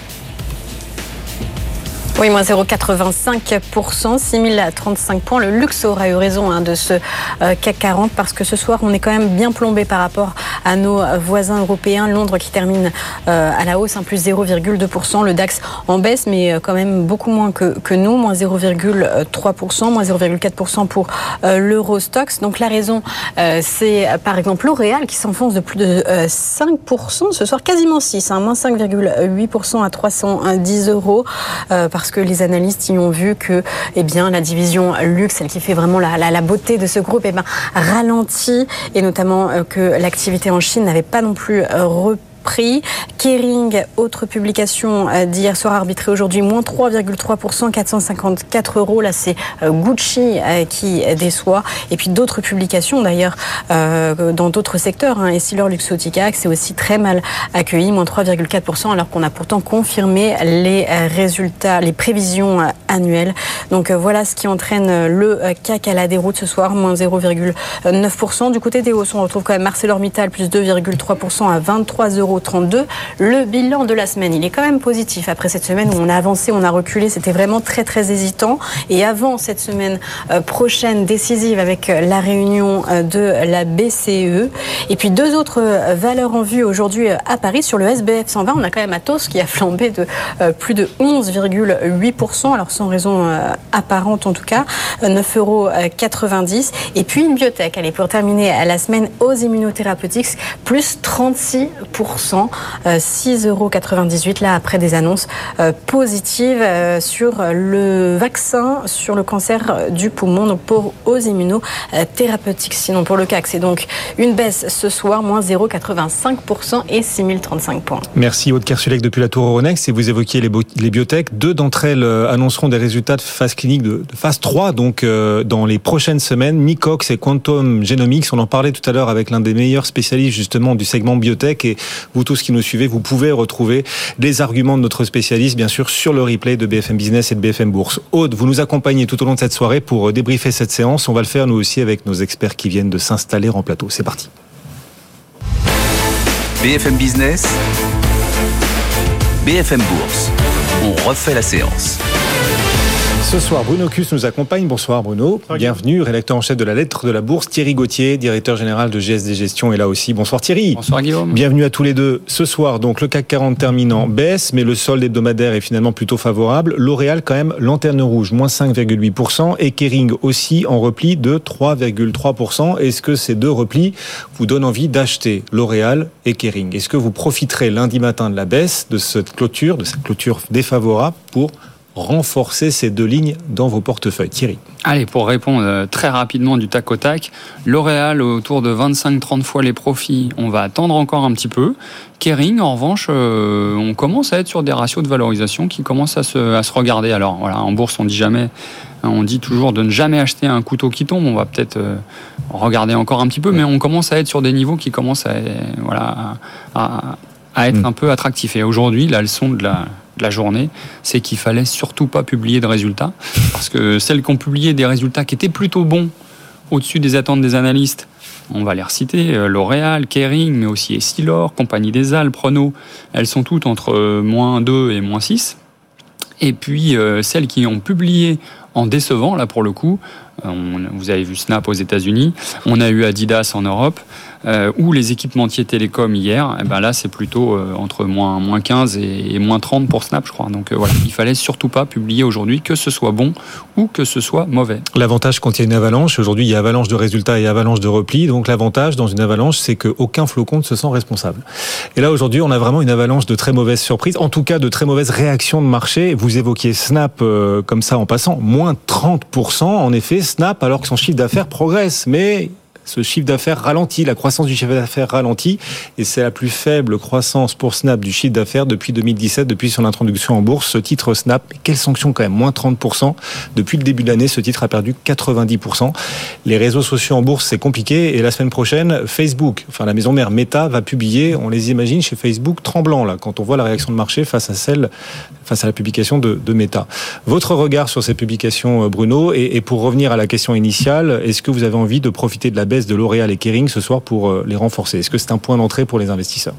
Oui, moins 0,85%, 6035 points. Le luxe aura eu raison de ce CAC 40 parce que ce soir, on est quand même bien plombé par rapport à nos voisins européens. Londres qui termine à la hausse, plus 0,2%. Le DAX en baisse, mais quand même beaucoup moins que nous, moins 0,3%, moins 0,4% pour l'Eurostoxx. Donc la raison, c'est par exemple L'Oréal qui s'enfonce de plus de 5% ce soir, quasiment 6, moins 5,8% à 310 €, parce que les analystes y ont vu que la division luxe, celle qui fait vraiment la beauté de ce groupe, ralentit, et notamment que l'activité en Chine n'avait pas non plus repris. Kering, autre publication d'hier soir, arbitrée aujourd'hui, moins 3,3%, 454 €. Là, c'est Gucci qui déçoit. Et puis d'autres publications, d'ailleurs, dans d'autres secteurs. Essilor-Luxottica, c'est aussi très mal accueilli, moins 3,4%, alors qu'on a pourtant confirmé les résultats, les prévisions annuelles. Donc voilà ce qui entraîne le CAC à la déroute ce soir, moins 0,9%. Du côté des hausses, on retrouve quand même ArcelorMittal, plus 2,3% à 23,32 €. Le bilan de la semaine, il est quand même positif. Après cette semaine où on a avancé, on a reculé, c'était vraiment très très hésitant. Et avant cette semaine prochaine décisive avec la réunion de la BCE. Et puis deux autres valeurs en vue aujourd'hui à Paris. Sur le SBF 120, on a quand même Atos qui a flambé de plus de 11,8%. Alors sans raison apparente en tout cas, 9,90 €. Et puis une biotech, allez, pour terminer la semaine, aux immunothérapeutiques, plus 36%. 6%, 6,98 € là après des annonces positives sur le vaccin sur le cancer du poumon, donc pour aux immunothérapeutiques. Sinon pour le CAC, c'est donc une baisse ce soir, moins 0,85% et 6035 points. Merci Aude Kersulek depuis la Tour Euronext. Et vous évoquiez les biotech. 2 d'entre elles annonceront des résultats de phase clinique de phase 3, donc dans les prochaines semaines. Nicox et Quantum Genomics, on en parlait tout à l'heure avec l'un des meilleurs spécialistes justement du segment biotech. Et vous tous qui nous suivez, vous pouvez retrouver les arguments de notre spécialiste, bien sûr, sur le replay de BFM Business et de BFM Bourse. Aude, vous nous accompagnez tout au long de cette soirée pour débriefer cette séance. On va le faire nous aussi avec nos experts qui viennent de s'installer en plateau. C'est parti. BFM Business, BFM Bourse. On refait la séance. Ce soir, Bruno Kuss nous accompagne. Bonsoir Bruno. Bienvenue, rédacteur en chef de la Lettre de la Bourse. Thierry Gauthier, directeur général de GSD Gestion, est là aussi. Bonsoir Thierry. Bonsoir Guillaume. Bienvenue à tous les deux. Ce soir, donc, le CAC 40 termine en baisse, mais le solde hebdomadaire est finalement plutôt favorable. L'Oréal, quand même, lanterne rouge, moins 5,8%, et Kering aussi en repli de 3,3%. Est-ce que ces 2 replis vous donnent envie d'acheter L'Oréal et Kering? Est-ce que vous profiterez lundi matin de la baisse, de cette clôture défavorable pour renforcer ces 2 lignes dans vos portefeuilles? Thierry. Allez, pour répondre très rapidement du tac au tac, L'Oréal autour de 25-30 fois les profits, on va attendre encore un petit peu. Kering, en revanche, on commence à être sur des ratios de valorisation qui commencent à se regarder. Alors voilà, en bourse, on dit toujours de ne jamais acheter un couteau qui tombe. On va peut-être regarder encore un petit peu, mais on commence à être sur des niveaux qui commencent à être un peu attractifs. Et aujourd'hui, la leçon de la journée, c'est qu'il fallait surtout pas publier de résultats, parce que celles qui ont publié des résultats qui étaient plutôt bons, au-dessus des attentes des analystes, on va les reciter, L'Oréal, Kering, mais aussi Essilor, Compagnie des Alpes, Renault, elles sont toutes entre moins 2 et moins 6. Et puis celles qui ont publié en décevant, là pour le coup, vous avez vu Snap aux États-Unis, on a eu Adidas en Europe, ou les équipementiers télécoms hier, et ben là c'est plutôt entre moins 15 et moins 30 pour Snap, je crois. Donc voilà, il fallait surtout pas publier aujourd'hui, que ce soit bon ou que ce soit mauvais. L'avantage quand il y a une avalanche, aujourd'hui il y a avalanche de résultats et avalanche de replis, donc l'avantage dans une avalanche, c'est qu'aucun flocon ne se sent responsable. Et là aujourd'hui on a vraiment une avalanche de très mauvaises surprises, en tout cas de très mauvaises réactions de marché. Vous évoquiez Snap comme ça en passant, moins 30%, en effet, Snap, alors que son chiffre d'affaires progresse, mais ce chiffre d'affaires ralentit, la croissance du chiffre d'affaires ralentit, et c'est la plus faible croissance pour Snap du chiffre d'affaires depuis 2017, depuis son introduction en bourse. Ce titre Snap, quelle sanction quand même, moins 30%. Depuis le début de l'année, ce titre a perdu 90%. Les réseaux sociaux en bourse, c'est compliqué, et la semaine prochaine, Facebook, enfin la maison mère Meta, va publier, on les imagine chez Facebook tremblant, là, quand on voit la réaction de marché face à la publication de Meta. Votre regard sur ces publications, Bruno, et pour revenir à la question initiale, est-ce que vous avez envie de profiter de la baisse de L'Oréal et Kering ce soir pour les renforcer? Est-ce que c'est un point d'entrée pour les investisseurs?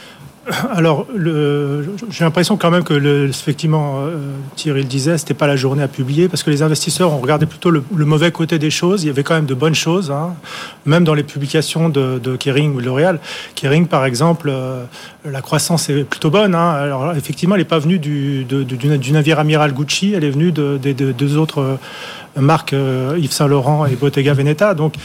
Alors, j'ai l'impression quand même que, effectivement, Thierry le disait, c'était pas la journée à publier, parce que les investisseurs ont regardé plutôt le mauvais côté des choses. Il y avait quand même de bonnes choses, hein, même dans les publications de Kering ou de L'Oréal. Kering, par exemple, la croissance est plutôt bonne. Hein. Alors, effectivement, elle n'est pas venue du navire amiral Gucci, elle est venue des 2 autres marques, Yves Saint Laurent et Bottega Veneta. Donc,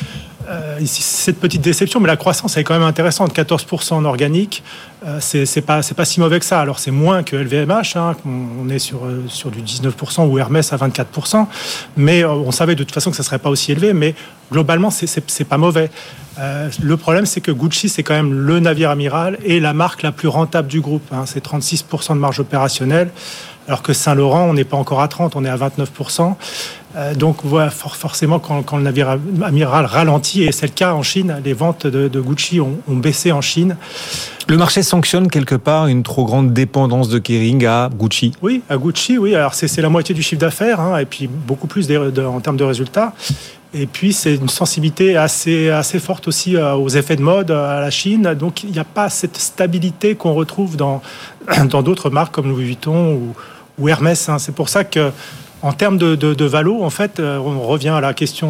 cette petite déception, mais la croissance est quand même intéressante, 14% en organique, c'est pas si mauvais que ça. Alors c'est moins que LVMH, hein, on est sur du 19% ou Hermès à 24%, mais on savait de toute façon que ça serait pas aussi élevé, mais globalement c'est pas mauvais. Le problème, c'est que Gucci, c'est quand même le navire amiral et la marque la plus rentable du groupe, hein, c'est 36% de marge opérationnelle, alors que Saint Laurent, on n'est pas encore à 30%, on est à 29%. Donc voilà, forcément, quand le navire amiral ralentit, et c'est le cas en Chine, les ventes de Gucci ont baissé en Chine. Le marché sanctionne quelque part une trop grande dépendance de Kering à Gucci. Oui, à Gucci, oui. Alors c'est la moitié du chiffre d'affaires, hein, et puis beaucoup plus en termes de résultats. Et puis c'est une sensibilité assez forte aussi aux effets de mode à la Chine. Donc il n'y a pas cette stabilité qu'on retrouve dans d'autres marques comme Louis Vuitton ou Hermès. Hein. C'est pour ça que en termes de valo, en fait, on revient à la question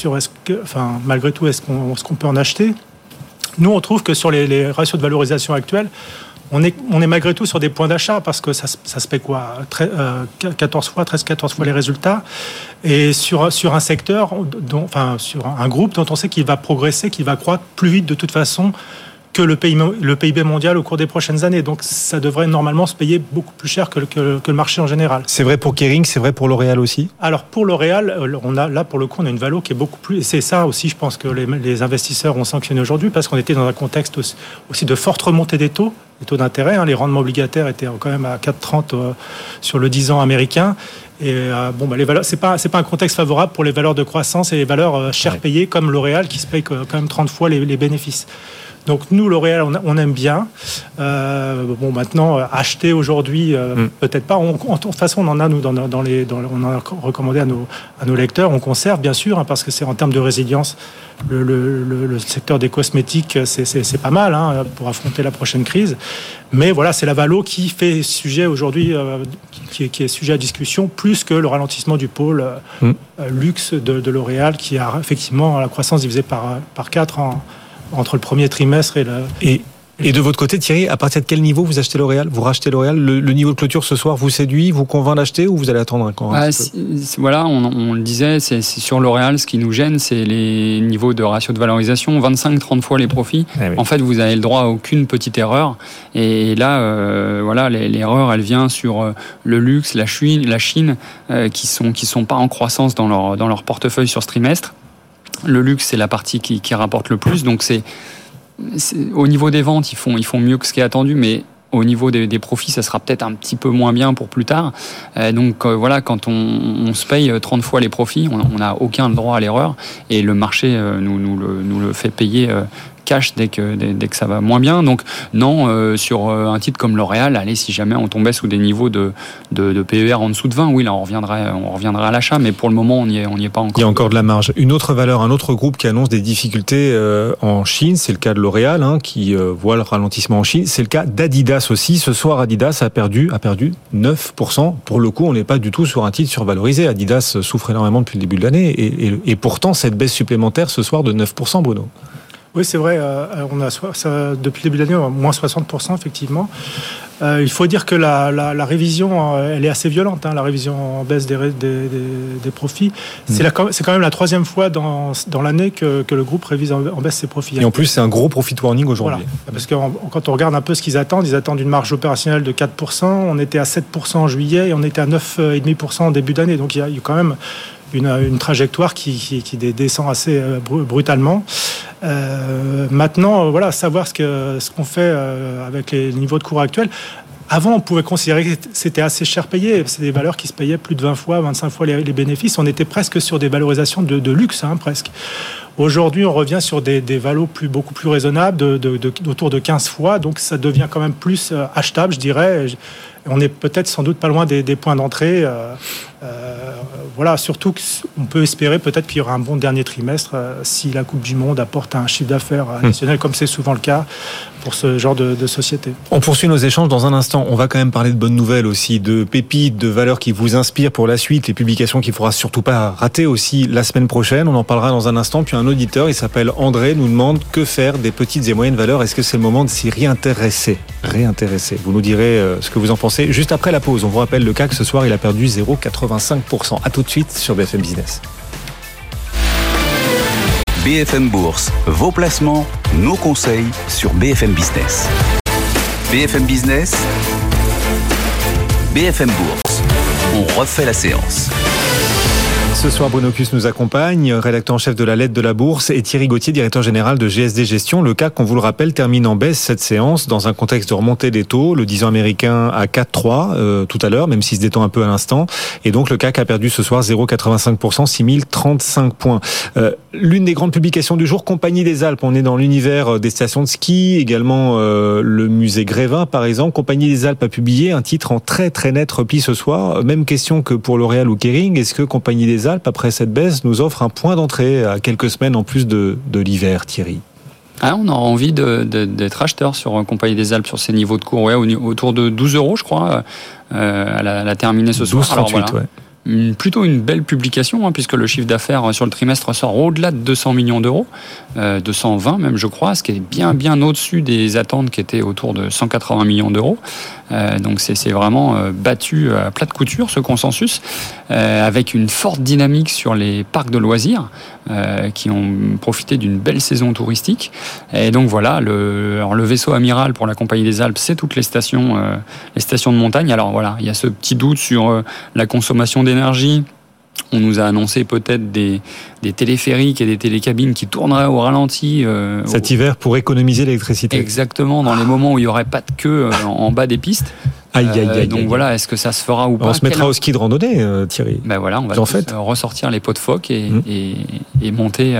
malgré tout, est-ce qu'on peut en acheter? Nous, on trouve que sur les ratios de valorisation actuels, on est malgré tout sur des points d'achat, parce que ça se paie quoi, 13-14 fois les résultats, et sur un secteur, sur un groupe dont on sait qu'il va progresser, qu'il va croître plus vite de toute façon que le PIB mondial au cours des prochaines années. Donc ça devrait normalement se payer beaucoup plus cher que le marché en général. C'est vrai pour Kering, c'est vrai pour L'Oréal aussi ? Alors pour L'Oréal, pour le coup, on a une valo qui est beaucoup plus... Et c'est ça aussi, je pense, que les investisseurs ont sanctionné aujourd'hui, parce qu'on était dans un contexte aussi de forte remontée des taux d'intérêt. Les rendements obligataires étaient quand même à 4,30 sur le 10 ans américain. Et les valeurs, c'est pas un contexte favorable pour les valeurs de croissance et les valeurs chères payées comme L'Oréal, qui se paye quand même 30 fois les bénéfices. Donc nous, L'Oréal, on aime bien. Maintenant, acheter aujourd'hui, peut-être pas. De toute façon, on en a nous on en a recommandé à nos lecteurs. On conserve bien sûr, parce que c'est en termes de résilience. Le secteur des cosmétiques, c'est pas mal pour affronter la prochaine crise. Mais voilà, c'est la valo qui fait sujet aujourd'hui, qui est sujet à discussion, plus que le ralentissement du pôle luxe de L'Oréal, qui a effectivement la croissance divisée par 4 entre le premier trimestre et de votre côté, Thierry, à partir de quel niveau vous achetez L'Oréal ? Vous rachetez L'Oréal ? Le niveau de clôture ce soir vous séduit, vous convainc d'acheter, ou vous allez attendre encore un petit peu ? Voilà, on le disait, c'est sur L'Oréal, ce qui nous gêne, c'est les niveaux de ratio de valorisation, 25-30 fois les profits. Oui. En fait, vous avez le droit à aucune petite erreur. Et là, l'erreur, elle vient sur le luxe, la Chine, qui sont pas en croissance dans leur portefeuille sur ce trimestre. Le luxe, c'est la partie qui rapporte le plus, donc c'est au niveau des ventes, ils font mieux que ce qui est attendu, mais au niveau des profits, ça sera peut-être un petit peu moins bien pour plus tard. Quand on se paye 30 fois les profits, on n'a aucun droit à l'erreur, et le marché nous le fait payer cash dès que ça va moins bien. Donc non, sur un titre comme L'Oréal, allez, si jamais on tombait sous des niveaux de PER en dessous de 20, oui, là on reviendrait à l'achat, mais pour le moment on n'y est pas encore. Il y a encore de la marge. Une autre valeur, un autre groupe qui annonce des difficultés en Chine, c'est le cas de L'Oréal, qui voit le ralentissement en Chine. C'est le cas d'Adidas aussi. Ce soir, Adidas a perdu 9%. Pour le coup, on n'est pas du tout sur un titre survalorisé. Adidas souffre énormément depuis le début de l'année, et pourtant cette baisse supplémentaire ce soir de 9%, Bruno. Oui, c'est vrai. On a depuis le début de l'année, on a moins 60%, effectivement. Il faut dire que la révision, elle est assez violente. La révision en baisse des profits. C'est quand même la troisième fois dans l'année que le groupe révise en baisse ses profits. Et en plus, c'est un gros profit warning aujourd'hui. Voilà. Parce que quand on regarde un peu ce qu'ils attendent une marge opérationnelle de 4%. On était à 7% en juillet et on était à 9,5% en début d'année. Donc il y a quand même une trajectoire qui descend assez brutalement. Maintenant, savoir ce qu'on fait avec les niveaux de cours actuels. Avant, on pouvait considérer que c'était assez cher payé. C'est des valeurs qui se payaient plus de 20 fois, 25 fois les bénéfices. On était presque sur des valorisations de luxe, presque. Aujourd'hui, on revient sur des valos beaucoup plus raisonnables, autour de 15 fois. Donc, ça devient quand même plus achetable, je dirais. On est peut-être sans doute pas loin des points d'entrée. Surtout qu'on peut espérer peut-être qu'il y aura un bon dernier trimestre si la Coupe du Monde apporte un chiffre d'affaires additionnel, comme c'est souvent le cas pour ce genre de société. On poursuit nos échanges dans un instant. On va quand même parler de bonnes nouvelles aussi, de pépites, de valeurs qui vous inspirent pour la suite, les publications qu'il ne faudra surtout pas rater aussi la semaine prochaine. On en parlera dans un instant. Puis un auditeur, il s'appelle André, nous demande que faire des petites et moyennes valeurs. Est-ce que c'est le moment de s'y réintéresser ? Vous nous direz ce que vous en pensez juste après la pause. On vous rappelle le CAC ce soir, il a perdu 0,85%. À tout de suite sur BFM Business. BFM Bourse, vos placements, nos conseils sur BFM Business. BFM Business, BFM Bourse. On refait la séance. Ce soir, Bruno Kuss nous accompagne, rédacteur en chef de la Lettre de la Bourse, et Thierry Gauthier, directeur général de GSD Gestion. Le CAC, on vous le rappelle, termine en baisse cette séance dans un contexte de remontée des taux. Le 10 ans américain à 4,3 tout à l'heure, même s'il se détend un peu à l'instant. Et donc, le CAC a perdu ce soir 0,85%, 6035 points. L'une des grandes publications du jour, Compagnie des Alpes. On est dans l'univers des stations de ski, également le musée Grévin, par exemple. Compagnie des Alpes a publié un titre en très très net repli ce soir. Même question que pour L'Oréal ou Kering. Est-ce que Compagnie des Alpes, après cette baisse, nous offre un point d'entrée à quelques semaines en plus de l'hiver, Thierry? On aura envie d'être acheteur sur Compagnie des Alpes, sur ces niveaux de cours, autour de 12 €, je crois. Elle a terminé ce soir. 12,38, ouais. plutôt une belle publication, puisque le chiffre d'affaires sur le trimestre sort au-delà de 200 millions d'euros, 220 même je crois, ce qui est bien au-dessus des attentes qui étaient autour de 180 millions d'euros. Donc c'est vraiment battu à plat de couture ce consensus, avec une forte dynamique sur les parcs de loisirs qui ont profité d'une belle saison touristique. Et donc voilà, le vaisseau amiral pour la Compagnie des Alpes, c'est toutes les stations de montagne. Alors voilà, il y a ce petit doute sur la consommation d'énergie. On nous a annoncé peut-être des téléphériques et des télécabines qui tourneraient au ralenti. Cet hiver pour économiser l'électricité. Exactement, dans les moments où il n'y aurait pas de queue en bas des pistes. Donc voilà, est-ce que ça se fera ou pas? On se mettra au ski de randonnée, Thierry. Ben voilà, on va ressortir les pots de phoque et monter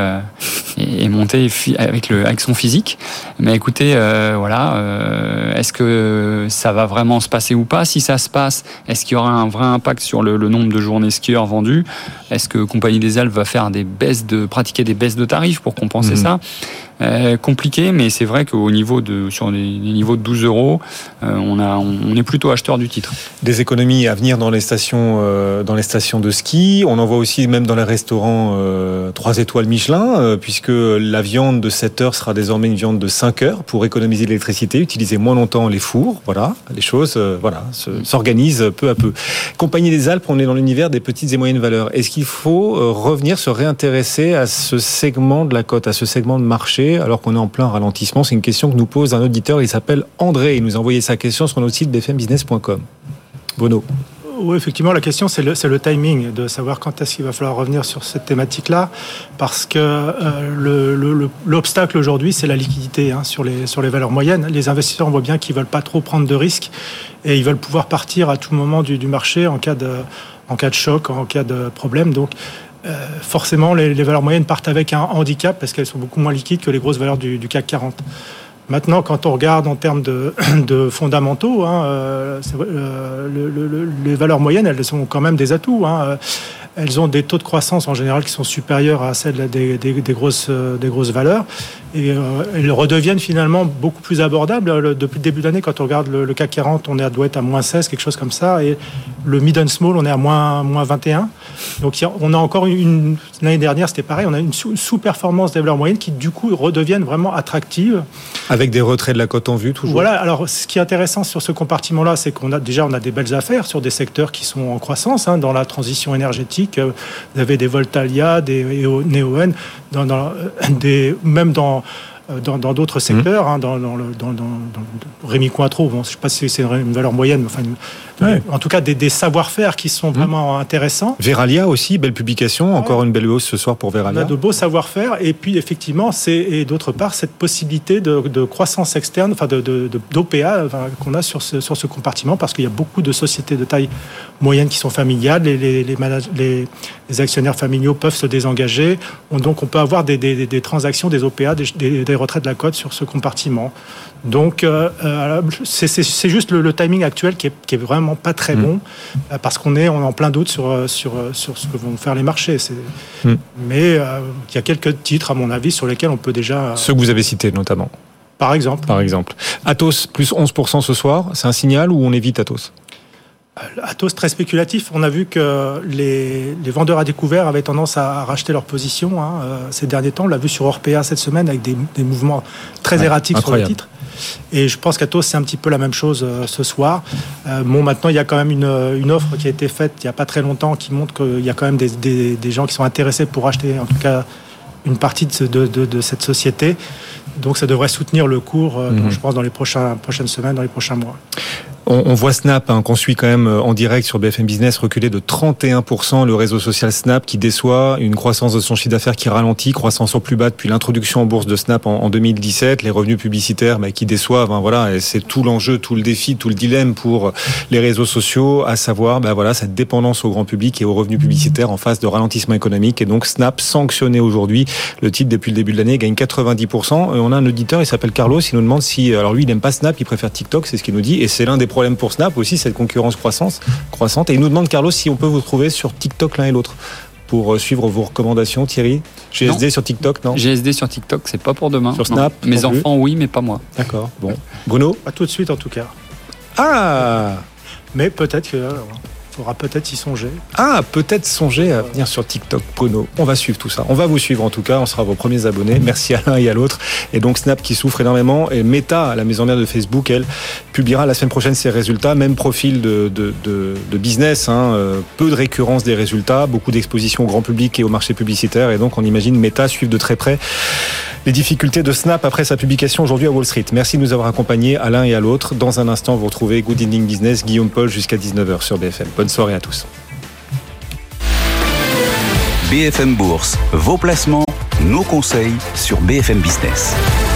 avec son physique. Mais écoutez, est-ce que ça va vraiment se passer ou pas? Si ça se passe, est-ce qu'il y aura un vrai impact sur le nombre de journées skieurs vendues? Est-ce que Compagnie des Alpes va faire pratiquer des baisses de tarifs pour compenser ça? Compliqué, mais c'est vrai qu'au niveau sur les niveaux de 12 €, on est plutôt acheteur du titre. Des économies à venir dans les stations de ski. On en voit aussi même dans les restaurants 3 étoiles Michelin, puisque la viande de 7 heures sera désormais une viande de 5 heures pour économiser l'électricité, utiliser moins longtemps les fours. Voilà, les choses s'organisent peu à peu. Compagnie des Alpes, on est dans l'univers des petites et moyennes valeurs. Est-ce qu'il faut revenir se réintéresser à ce segment de la cote, à ce segment de marché, alors qu'on est en plein ralentissement? C'est une question que nous pose un auditeur, il s'appelle André, il nous a envoyé sa question sur notre site bfmbusiness.com. Bruno. Oui, effectivement, la question, c'est le timing, de savoir quand est-ce qu'il va falloir revenir sur cette thématique-là, parce que l'obstacle aujourd'hui, c'est la liquidité sur les valeurs moyennes. Les investisseurs, on voit bien qu'ils ne veulent pas trop prendre de risques, et ils veulent pouvoir partir à tout moment du marché en cas de choc, en cas de problème. Donc, forcément, les valeurs moyennes partent avec un handicap, parce qu'elles sont beaucoup moins liquides que les grosses valeurs du CAC 40. Maintenant, quand on regarde en termes de fondamentaux, les valeurs moyennes, elles sont quand même des atouts. Elles ont des taux de croissance en général qui sont supérieurs à celles des grosses valeurs. Et elles redeviennent finalement beaucoup plus abordables. Depuis le début de l'année, quand on regarde le CAC 40, doit être à moins 16, quelque chose comme ça. Et le mid and small, on est à moins 21. Donc on a encore l'année dernière, c'était pareil, on a une sous-performance des valeurs moyennes qui du coup redeviennent vraiment attractives. Avec des retraits de la cote en vue toujours. Voilà, alors ce qui est intéressant sur ce compartiment-là, c'est qu'on a des belles affaires sur des secteurs qui sont en croissance, dans la transition énergétique. Vous avez des Voltalia, des Neoen, même dans d'autres secteurs, dans Rémy Cointreau, je ne sais pas si c'est une valeur moyenne, en tout cas des savoir-faire qui sont vraiment intéressants. Veralia aussi, belle publication, encore une belle hausse ce soir pour Veralia. On a de beaux savoir-faire, et puis effectivement, et d'autre part, cette possibilité de croissance externe, d'OPA qu'on a sur ce compartiment, parce qu'il y a beaucoup de sociétés de taille moyenne qui sont familiales, les actionnaires familiaux peuvent se désengager, donc on peut avoir des transactions, des OPA, des retraits de la cote sur ce compartiment. Donc c'est juste le timing actuel qui est vraiment pas très bon, parce qu'on est en plein doute sur ce que vont faire les marchés. Mais il y a quelques titres, à mon avis, sur lesquels on peut déjà... Ceux que vous avez cités notamment. Par exemple. Atos, plus 11% ce soir, c'est un signal ou on évite Atos? Atos, très spéculatif. On a vu que les vendeurs à découvert avaient tendance à racheter leurs positions ces derniers temps. On l'a vu sur Orpea cette semaine avec des mouvements très erratiques incroyable. Sur le titre. Et je pense qu'Atos, c'est un petit peu la même chose ce soir. Maintenant, il y a quand même une offre qui a été faite il n'y a pas très longtemps qui montre qu'il y a quand même des gens qui sont intéressés pour acheter, en tout cas, une partie de cette société. Donc, ça devrait soutenir le cours, je pense, dans les prochaines semaines, dans les prochains mois. On voit Snap, qu'on suit quand même en direct sur BFM Business, reculer de 31%. Le réseau social Snap qui déçoit, une croissance de son chiffre d'affaires qui ralentit, croissance au plus bas depuis l'introduction en bourse de Snap en 2017. Les revenus publicitaires qui déçoivent. Et c'est tout l'enjeu, tout le défi, tout le dilemme pour les réseaux sociaux, à savoir cette dépendance au grand public et aux revenus publicitaires en phase de ralentissement économique. Et donc Snap sanctionné aujourd'hui. Le titre depuis le début de l'année gagne 90%. Et on a un auditeur, il s'appelle Carlos, il nous demande si, alors lui il n'aime pas Snap, il préfère TikTok, c'est ce qu'il nous dit, et c'est l'un des problème pour Snap aussi, cette concurrence croissante. Et il nous demande, Carlos, si on peut vous trouver sur TikTok l'un et l'autre pour suivre vos recommandations. Thierry, GSD sur TikTok, non? GSD sur TikTok, c'est pas pour demain. Sur Snap, mes enfants, oui, mais pas moi. D'accord. Bon. Bruno? Pas tout de suite, en tout cas. Ah! Mais peut-être que... faudra peut-être y songer. Ah, peut-être songer à venir sur TikTok, Bruno. On va suivre tout ça. On va vous suivre en tout cas. On sera vos premiers abonnés. Merci à l'un et à l'autre. Et donc Snap qui souffre énormément. Et Meta, la maison mère de Facebook, elle publiera la semaine prochaine ses résultats. Même profil de business. Peu de récurrence des résultats. Beaucoup d'exposition au grand public et au marché publicitaire. Et donc on imagine Meta suivre de très près les difficultés de Snap après sa publication aujourd'hui à Wall Street. Merci de nous avoir accompagnés à l'un et à l'autre. Dans un instant, vous retrouvez Good Evening Business, Guillaume Paul jusqu'à 19h sur BFM. Bonne soirée à tous. BFM Bourse, vos placements, nos conseils sur BFM Business.